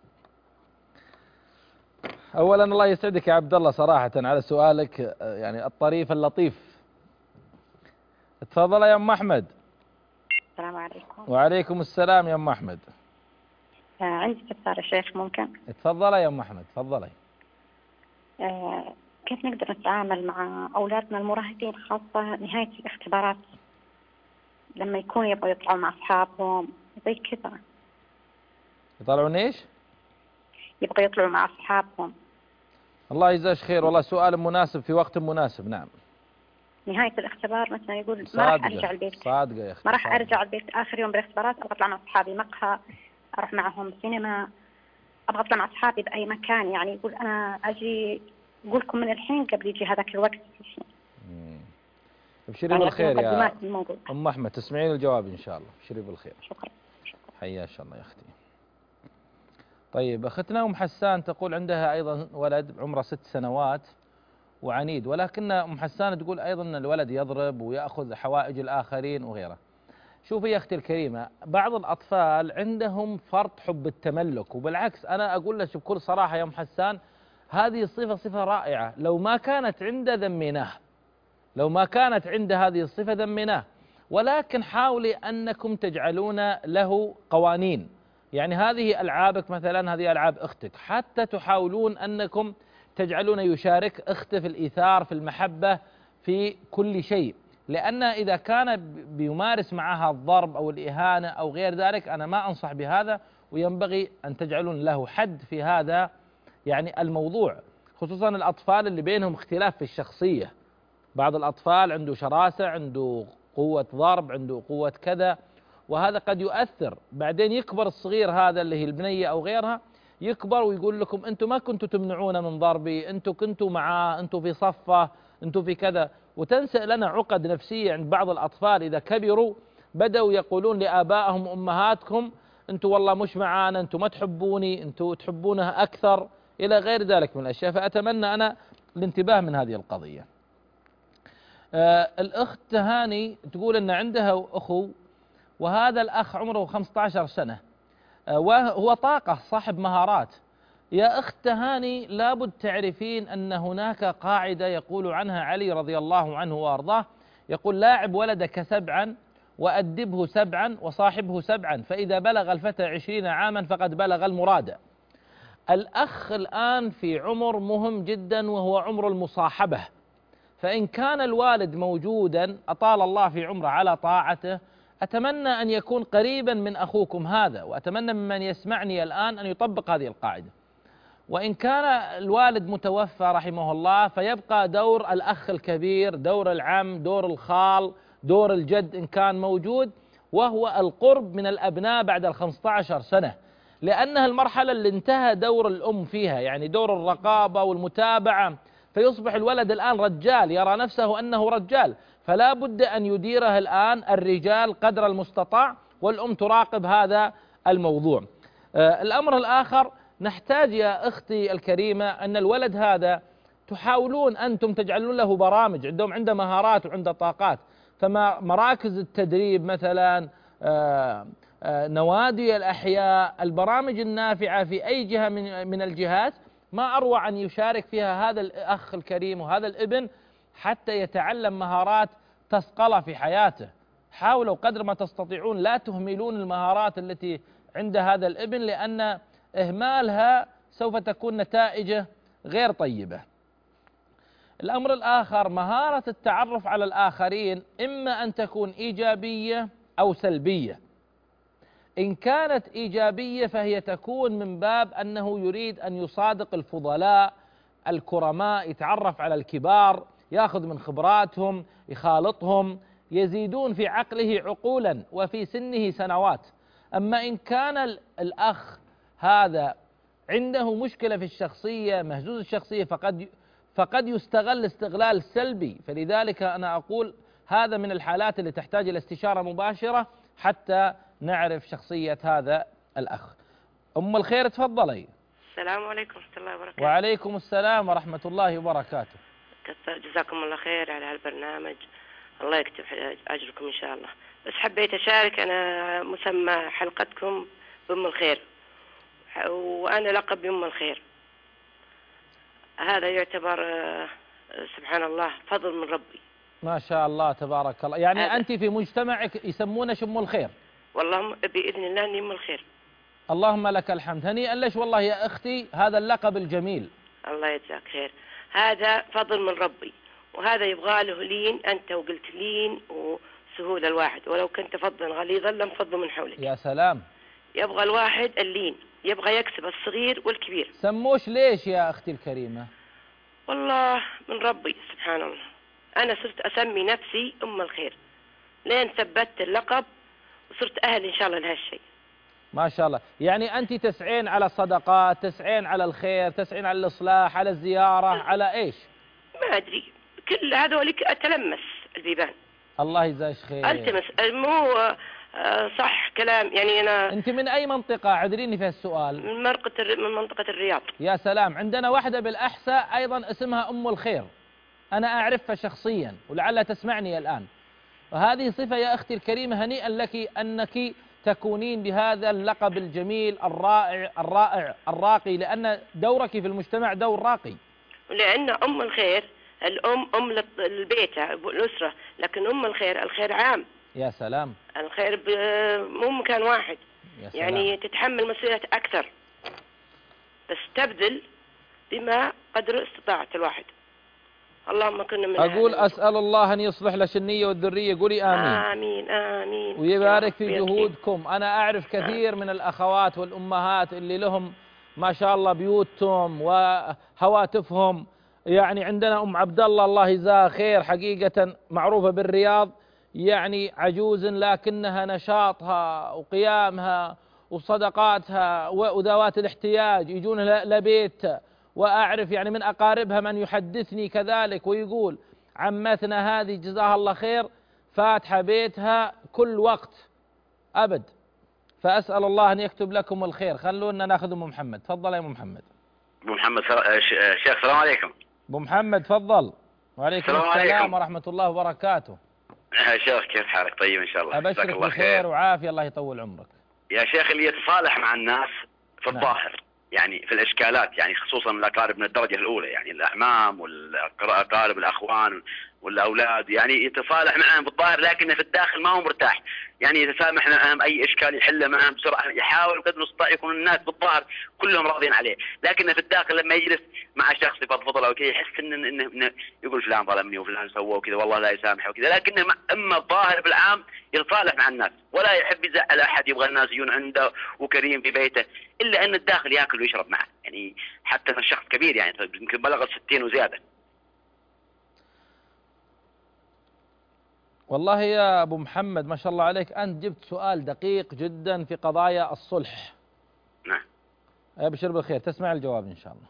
أولا الله يسعدك يا عبد الله صراحة على سؤالك يعني الطريف اللطيف. تفضل يا أم أحمد. السلام عليكم. وعليكم السلام يا أم أحمد. آه عندي استفسار شيخ ممكن؟ تفضلي يا أم أحمد، تفضلي. آه كيف نقدر نتعامل مع أولادنا المراهقين، خاصة نهاية الاختبارات لما يكونوا يبغوا يطلعوا مع أصحابهم زي كذا؟ يطلعون إيش؟ يبغوا يطلعوا مع أصحابهم. الله يجزاش خير، والله سؤال مناسب في وقت مناسب. نعم. نهاية الاختبار مثلا يقول ما راح أرجع البيت. صادقة يا أختي. ما راح أرجع البيت آخر يوم بالاختبارات، أبغى أطلع مع أصحابي مقهى، أروح معهم سينما، أبغى أطلع مع أصحابي بأي مكان. يعني يقول أنا أجي أقول لكم من الحين قبل يجي هذاك الوقت. ابشري بالخير يا أم أحمد، تسمعين الجواب إن شاء الله. ابشري بالخير. شكرا. حياك الله يا أختي. طيب أختنا أم حسان تقول عندها أيضا ولد عمره ست سنوات وعنيد، ولكن أم حسان تقول أيضا أن الولد يضرب ويأخذ حوائج الآخرين وغيره. شوفي يا أختي الكريمة، بعض الأطفال عندهم فرط حب التملك، وبالعكس أنا أقول لك بكل صراحة يا أم حسان هذه الصفة صفة رائعة، لو ما كانت عنده ذميناه، لو ما كانت عنده هذه الصفة ذميناه، ولكن حاولي أنكم تجعلون له قوانين. يعني هذه ألعابك مثلا، هذه ألعاب أختك، حتى تحاولون أنكم تجعلون يشارك أخته في الإيثار في المحبة في كل شيء، لأن إذا كان بيمارس معها الضرب أو الإهانة أو غير ذلك أنا ما أنصح بهذا، وينبغي أن تجعلون له حد في هذا يعني الموضوع، خصوصا الأطفال اللي بينهم اختلاف في الشخصية. بعض الأطفال عنده شراسة، عنده قوة ضرب، عنده قوة كذا، وهذا قد يؤثر. بعدين يكبر الصغير هذا اللي هي البنية أو غيرها، يكبر ويقول لكم أنتم ما كنتوا تمنعون من ضربي، أنتم كنتوا معاه، أنتم في صفه، أنتم في كذا، وتنشأ لنا عقد نفسية عند بعض الأطفال إذا كبروا بدأوا يقولون لآبائهم وأمهاتكم أنتم والله مش معانا، أنتم ما تحبوني، أنتم تحبونها أكثر إلى غير ذلك من الأشياء. فأتمنى أنا الانتباه من هذه القضية. آه الأخت تهاني تقول أن عندها أخو، وهذا الأخ عمره خمسة عشر سنة، آه وهو طاقة صاحب مهارات. يا أخت تهاني لابد تعرفين أن هناك قاعدة يقول عنها علي رضي الله عنه وأرضاه، يقول: لاعب ولدك سبعا وأدبه سبعا وصاحبه سبعا، فإذا بلغ الفتى عشرين عاما فقد بلغ المراد. الأخ الآن في عمر مهم جدا وهو عمر المصاحبة، فإن كان الوالد موجودا أطال الله في عمره على طاعته، أتمنى أن يكون قريبا من أخوكم هذا، وأتمنى ممن يسمعني الآن أن يطبق هذه القاعدة. وإن كان الوالد متوفى رحمه الله فيبقى دور الأخ الكبير، دور العم، دور الخال، دور الجد إن كان موجود، وهو القرب من الأبناء بعد الخمسة عشر سنة، لأنها المرحلة اللي انتهى دور الأم فيها، يعني دور الرقابة والمتابعة، فيصبح الولد الآن رجال يرى نفسه أنه رجال، فلا بد أن يديره الآن الرجال قدر المستطاع، والأم تراقب هذا الموضوع. آه الأمر الآخر، نحتاج يا أختي الكريمة أن الولد هذا تحاولون أنتم تجعلون له برامج، عندهم عنده مهارات وعنده طاقات، فما مراكز التدريب مثلا، آه آه نوادي الأحياء، البرامج النافعة في أي جهة من من الجهات، ما أروع أن يشارك فيها هذا الأخ الكريم وهذا الابن حتى يتعلم مهارات تصقله في حياته. حاولوا قدر ما تستطيعون لا تهملون المهارات التي عند هذا الابن، لأن إهمالها سوف تكون نتائجه غير طيبة. الأمر الآخر، مهارة التعرف على الآخرين إما أن تكون إيجابية أو سلبية. إن كانت إيجابية فهي تكون من باب أنه يريد أن يصادق الفضلاء الكرماء، يتعرف على الكبار، يأخذ من خبراتهم، يخالطهم، يزيدون في عقله عقولا وفي سنه سنوات. أما إن كان الأخ هذا عنده مشكلة في الشخصية، مهزوز الشخصية، فقد فقد يستغل استغلال سلبي. فلذلك أنا أقول هذا من الحالات اللي تحتاج إلى استشارة مباشرة حتى نعرف شخصية هذا الأخ. أم الخير تفضلي. السلام عليكم ورحمة الله وبركاته. وعليكم السلام ورحمة الله وبركاته. جزاكم الله خير على هالبرنامج، الله يكتب أجركم إن شاء الله. بس حبيت أشارك، أنا مسمى حلقتكم بأم الخير، وأنا لقب بأم الخير. هذا يعتبر سبحان الله فضل من ربي. ما شاء الله تبارك الله. يعني هذا. أنت في مجتمعك يسمونك أم الخير؟ والله بإذن الله أني أم الخير. اللهم لك الحمد، هنيئا لك والله يا أختي هذا اللقب الجميل. الله يجزاك خير. هذا فضل من ربي، وهذا يبغى له لين، أنت وقلت لين وسهولة الواحد، ولو كنت فضلا غليظا لم فض من حولك. يا سلام. يبغى الواحد اللين، يبغى يكسب الصغير والكبير. سموش ليش يا أختي الكريمة؟ والله من ربي سبحان الله، أنا صرت أسمي نفسي أم الخير لين ثبتت اللقب وصرت أهل إن شاء الله لهالشيء. ما شاء الله. يعني أنت تسعين على الصدقات، تسعين على الخير، تسعين على الإصلاح، على الزيارة، على إيش؟ ما أدري، كل هذول أتلمس البيبان. الله يجزاك خير. ألتمس، مو صح كلام يعني. أنا أنت من أي منطقة؟ عذريني في السؤال. من منطقة من منطقة الرياض. يا سلام. عندنا واحدة بالأحساء أيضا اسمها أم الخير، أنا أعرفها شخصيا ولعلها تسمعني الآن. وهذه صفة يا أختي الكريمة، هنيئا لك أنك تكونين بهذا اللقب الجميل الرائع الرائع الراقي، لأن دورك في المجتمع دور راقي. لأن أم الخير، الأم أم البيت الأسرة، لكن أم الخير الخير عام. يا سلام. الخير مو مكان واحد. يا سلام. يعني تتحمل مسؤوليات أكثر، بس تبذل بما قدر استطاعة الواحد. اللهم كنا من أقول أسأل الله أن يصلح لك النية والذرية. قولي آمين. آمين آمين. ويبارك في جهودكم. أنا أعرف كثير من الأخوات والأمهات اللي لهم ما شاء الله بيوتهم وهواتفهم. يعني عندنا أم عبد الله الله يجزاها خير، حقيقة معروفة بالرياض، يعني عجوز لكنها نشاطها وقيامها وصدقاتها وذوات الاحتياج يجون لبيت. وأعرف يعني من أقاربها من يحدثني كذلك ويقول عمتنا هذه جزاها الله خير فاتحة بيتها كل وقت أبد. فأسأل الله أن يكتب لكم الخير. خلونا ناخذ أم محمد. تفضل يا أم محمد. أبو محمد شيخ السلام عليكم. أبو محمد تفضل. وعليكم السلام السلام عليكم. ورحمة الله وبركاته. يا شيخ كيف حالك؟ طيب إن شاء الله. جزاك أبشرك الله بخير وعافية، الله يطول عمرك. يا شيخ اللي يتصالح مع الناس في نعم. الظاهر، يعني في الإشكالات، يعني خصوصا الأقارب من الدرجة الأولى، يعني الأعمام والأقارب الأخوان والأولاد، يعني يتصالح معهم بالظاهر لكنه في الداخل ما هو مرتاح، يعني يتسامح معهم أي إشكال يحله معهم بسرعة، يحاول بقدر المستطاع يكون الناس بالظاهر كلهم راضين عليه، لكنه في الداخل لما يجلس مع شخص يفضفض أو كذا يحس إنه, إنه, إنه يقول فلان ظلمني وفلان سوى وكذا والله لا يسامح وكذا، لكنه أما الظاهر بالعام يتصالح مع الناس ولا يحب يزعل أحد، يبغى الناس يجون عنده وكريم في بيته، إلا أن الداخل يأكل ويشرب معه، يعني حتى الشخص كبير يعني يمكن بلغ الستين وزيادة. والله يا أبو محمد ما شاء الله عليك، أنت جبت سؤال دقيق جدا في قضايا الصلح. نعم. أبشر بالخير، تسمع الجواب إن شاء الله.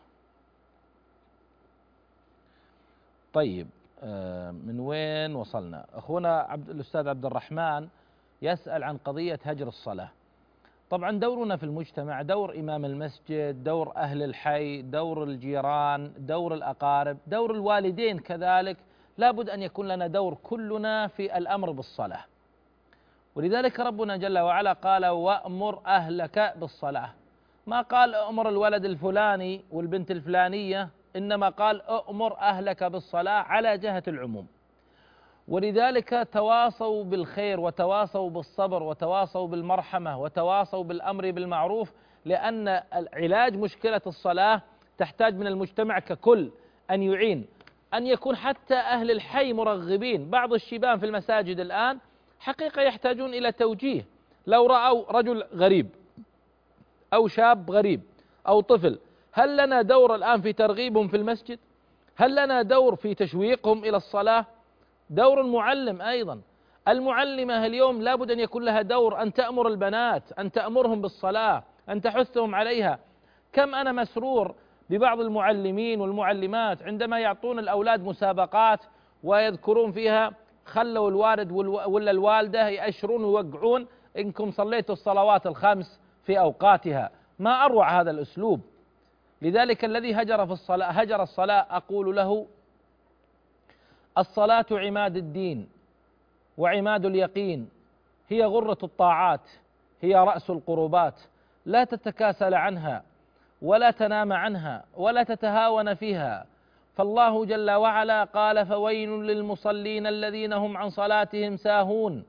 طيب من وين وصلنا؟ أخونا عبد الأستاذ عبد الرحمن يسأل عن قضية هجر الصلاة. طبعا دورنا في المجتمع دور إمام المسجد، دور أهل الحي، دور الجيران، دور الأقارب، دور الوالدين كذلك، لابد أن يكون لنا دور كلنا في الأمر بالصلاة. ولذلك ربنا جل وعلا قال وأمر أهلك بالصلاة، ما قال أمر الولد الفلاني والبنت الفلانية، إنما قال أمر أهلك بالصلاة على جهة العموم. ولذلك تواصوا بالخير وتواصوا بالصبر وتواصوا بالمرحمة وتواصوا بالأمر بالمعروف، لأن علاج مشكلة الصلاة تحتاج من المجتمع ككل أن يعين، أن يكون حتى أهل الحي مرغبين. بعض الشبان في المساجد الآن حقيقة يحتاجون إلى توجيه، لو رأوا رجل غريب أو شاب غريب أو طفل، هل لنا دور الآن في ترغيبهم في المسجد؟ هل لنا دور في تشويقهم إلى الصلاة؟ دور المعلم أيضا، المعلمة اليوم لابد أن يكون لها دور، أن تأمر البنات، أن تأمرهم بالصلاة، أن تحثهم عليها. كم أنا مسرور ببعض المعلمين والمعلمات عندما يعطون الأولاد مسابقات ويذكرون فيها خلوا الوالد ولا الوالدة يأشرون ويوقعون إنكم صليتوا الصلوات الخمس في أوقاتها. ما أروع هذا الأسلوب. لذلك الذي هجر في الصلاة هجر الصلاة أقول له الصلاة عماد الدين وعماد اليقين، هي غرة الطاعات، هي رأس القربات، لا تتكاسل عنها ولا تنام عنها ولا تتهاون فيها. فالله جل وعلا قال فويل للمصلين الذين هم عن صلاتهم ساهون.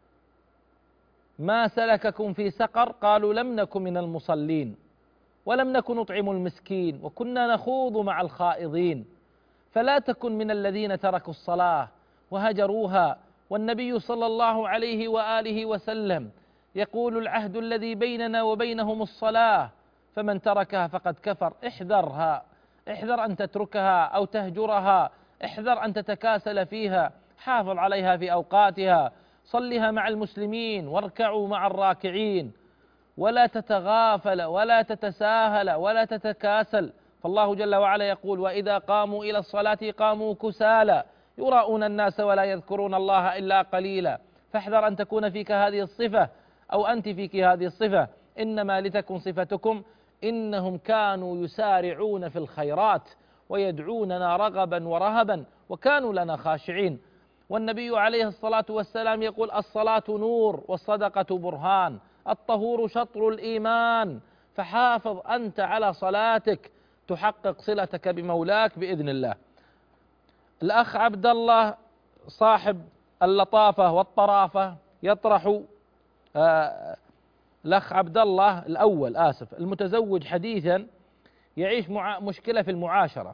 ما سلككم في سقر؟ قالوا لم نكن من المصلين ولم نكن نطعم المسكين وكنا نخوض مع الخائضين. فلا تكن من الذين تركوا الصلاة وهجروها. والنبي صلى الله عليه وآله وسلم يقول العهد الذي بيننا وبينهم الصلاة، فمن تركها فقد كفر. احذرها، احذر أن تتركها أو تهجرها، احذر أن تتكاسل فيها، حافظ عليها في أوقاتها، صلها مع المسلمين واركعوا مع الراكعين، ولا تتغافل ولا تتساهل ولا تتكاسل. فالله جل وعلا يقول وإذا قاموا إلى الصلاة قاموا كسالى يراؤون الناس ولا يذكرون الله إلا قليلا. فاحذر أن تكون فيك هذه الصفة أو أنت فيك هذه الصفة. إنما لتكن صفتكم إنهم كانوا يسارعون في الخيرات ويدعوننا رغبا ورهبا وكانوا لنا خاشعين. والنبي عليه الصلاة والسلام يقول الصلاة نور والصدقة برهان، الطهور شطر الإيمان. فحافظ أنت على صلاتك تحقق صلتك بمولاك بإذن الله. الأخ عبد الله صاحب اللطافة والطرافة يطرح آه الأخ عبد الله الأول آسف المتزوج حديثا يعيش مع مشكلة في المعاشرة.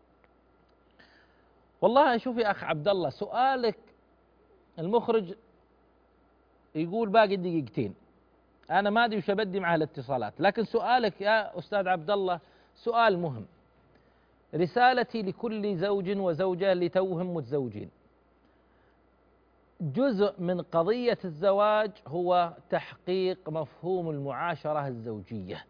والله شوف يا أخ عبد الله، سؤالك المخرج يقول باقي دقيقتين، أنا ما أدري وش أبدي مع الاتصالات، لكن سؤالك يا أستاذ عبد الله سؤال مهم. رسالتي لكل زوج وزوجة لتوهم متزوجين، جزء من قضية الزواج هو تحقيق مفهوم المعاشرة الزوجية،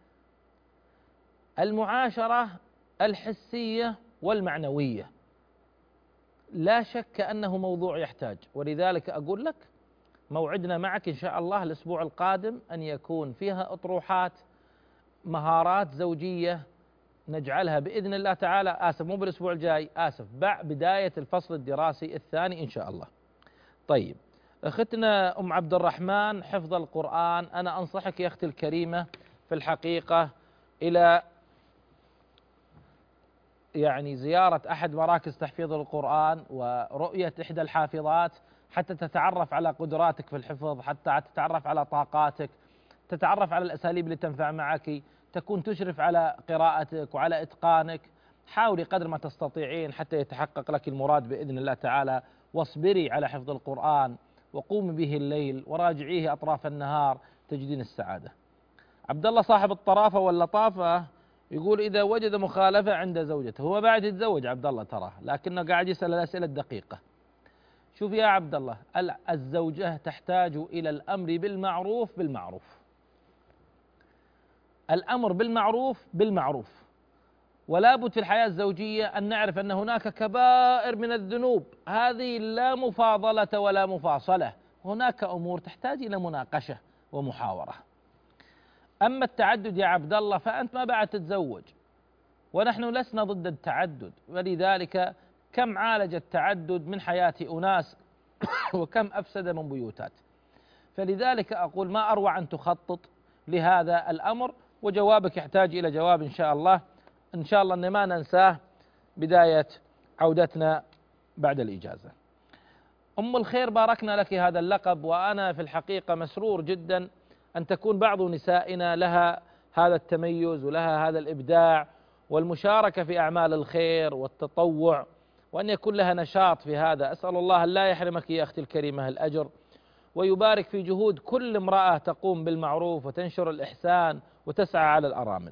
المعاشرة الحسية والمعنوية. لا شك أنه موضوع يحتاج، ولذلك أقول لك موعدنا معك إن شاء الله الأسبوع القادم أن يكون فيها أطروحات مهارات زوجية نجعلها بإذن الله تعالى، آسف مو بالأسبوع الجاي، آسف بعد بداية الفصل الدراسي الثاني إن شاء الله. طيب أختنا أم عبد الرحمن، حفظ القرآن، أنا أنصحك يا أختي الكريمة في الحقيقة إلى يعني زيارة أحد مراكز تحفيظ القرآن ورؤية إحدى الحافظات حتى تتعرف على قدراتك في الحفظ، حتى تتعرف على طاقاتك، تتعرف على الأساليب اللي تنفع معك، تكون تشرف على قراءتك وعلى إتقانك. حاولي قدر ما تستطيعين حتى يتحقق لك المراد بإذن الله تعالى، واصبري على حفظ القرآن وقومي به الليل وراجعيه أطراف النهار تجدين السعادة. عبد الله صاحب الطرافة واللطافة يقول إذا وجد مخالفة عند زوجته، هو بعد يتزوج عبد الله تراه، لكنه قاعد يسأل الأسئلة الدقيقة. شوف يا عبد الله، الزوجة تحتاج إلى الأمر بالمعروف بالمعروف، الأمر بالمعروف بالمعروف. ولا بد في الحياة الزوجية أن نعرف أن هناك كبائر من الذنوب، هذه لا مفاضلة ولا مفاصلة، هناك أمور تحتاج إلى مناقشة ومحاورة. أما التعدد يا عبد الله فأنت ما بعد تتزوج، ونحن لسنا ضد التعدد، ولذلك كم عالج التعدد من حياة أناس وكم أفسد من بيوتات. فلذلك أقول ما أروع أن تخطط لهذا الأمر، وجوابك يحتاج إلى جواب إن شاء الله، إن شاء الله أن ما ننساه بداية عودتنا بعد الإجازة. أم الخير، باركنا لك هذا اللقب، وأنا في الحقيقة مسرور جدا أن تكون بعض نسائنا لها هذا التميز ولها هذا الإبداع والمشاركة في أعمال الخير والتطوع، وأن يكون لها نشاط في هذا. أسأل الله أن لا يحرمك يا أختي الكريمة الأجر، ويبارك في جهود كل امرأة تقوم بالمعروف وتنشر الإحسان وتسعى على الأرامل.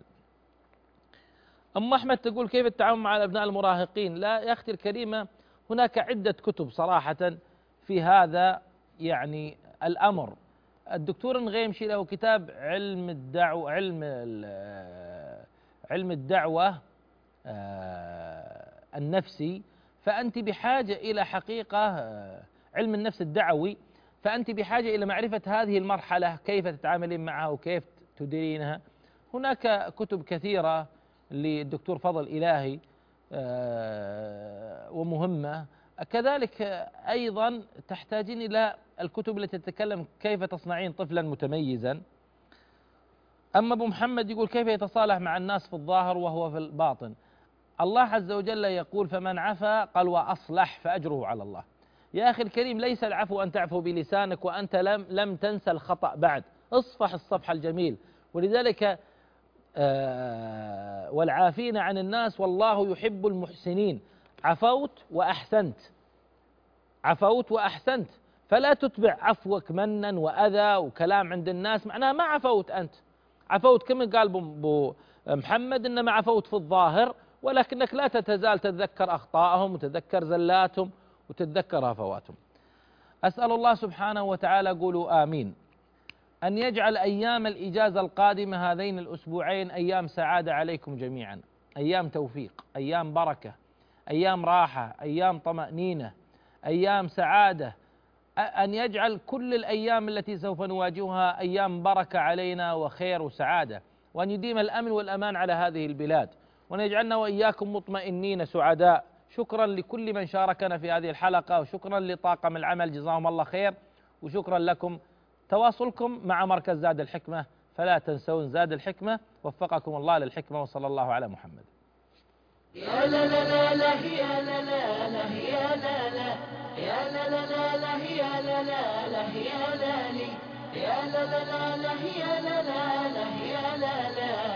أم أحمد تقول كيف التعامل مع الأبناء المراهقين؟ لا يا أختي الكريمة، هناك عدة كتب صراحة في هذا يعني الأمر. الدكتور النغيمشي له كتاب علم الدعوة علم علم الدعوة النفسي، فأنت بحاجة إلى حقيقة علم النفس الدعوي، فأنت بحاجة إلى معرفة هذه المرحلة كيف تتعاملين معها وكيف تديرينها. هناك كتب كثيرة للدكتور فضل إلهي ومهمة، كذلك أيضا تحتاجين إلى الكتب التي تتكلم كيف تصنعين طفلا متميزا. أما أبو محمد يقول كيف يتصالح مع الناس في الظاهر وهو في الباطن؟ الله عز وجل يقول فمن عفا قال وأصلح فأجره على الله. يا أخي الكريم، ليس العفو أن تعفو بلسانك وأنت لم, لم تنسى الخطأ بعد، اصفح الصفح الجميل. ولذلك آه والعافين عن الناس والله يحب المحسنين. عفوت وأحسنت، عفوت وأحسنت، فلا تتبع عفوك منا وأذى وكلام عند الناس، معناها ما عفوت أنت. عفوت كما قال أبو محمد إنما عفوت في الظاهر، ولكنك لا تتزال تتذكر أخطائهم وتتذكر زلاتهم وتتذكر هفواتهم. أسأل الله سبحانه وتعالى، قولوا آمين، أن يجعل أيام الإجازة القادمة هذين الأسبوعين أيام سعادة عليكم جميعا، أيام توفيق، أيام بركة، أيام راحة، أيام طمأنينة، أيام سعادة. أن يجعل كل الأيام التي سوف نواجهها أيام بركة علينا وخير وسعادة، وأن يديم الأمن والأمان على هذه البلاد، وأن يجعلنا وإياكم مطمئنين سعداء. شكرا لكل من شاركنا في هذه الحلقة، وشكرا لطاقم العمل جزاهم الله خير، وشكرا لكم تواصلكم مع مركز زاد الحكمة، فلا تنسون زاد الحكمة. وفقكم الله للحكمة، وصلى الله على محمد. يا لا لا لا لا يا لا لا لا يا لا لا يا لا لا لا لا يا لا لا لا يا لا لي يا لا لا لا لا يا لا لا لا يا لا لا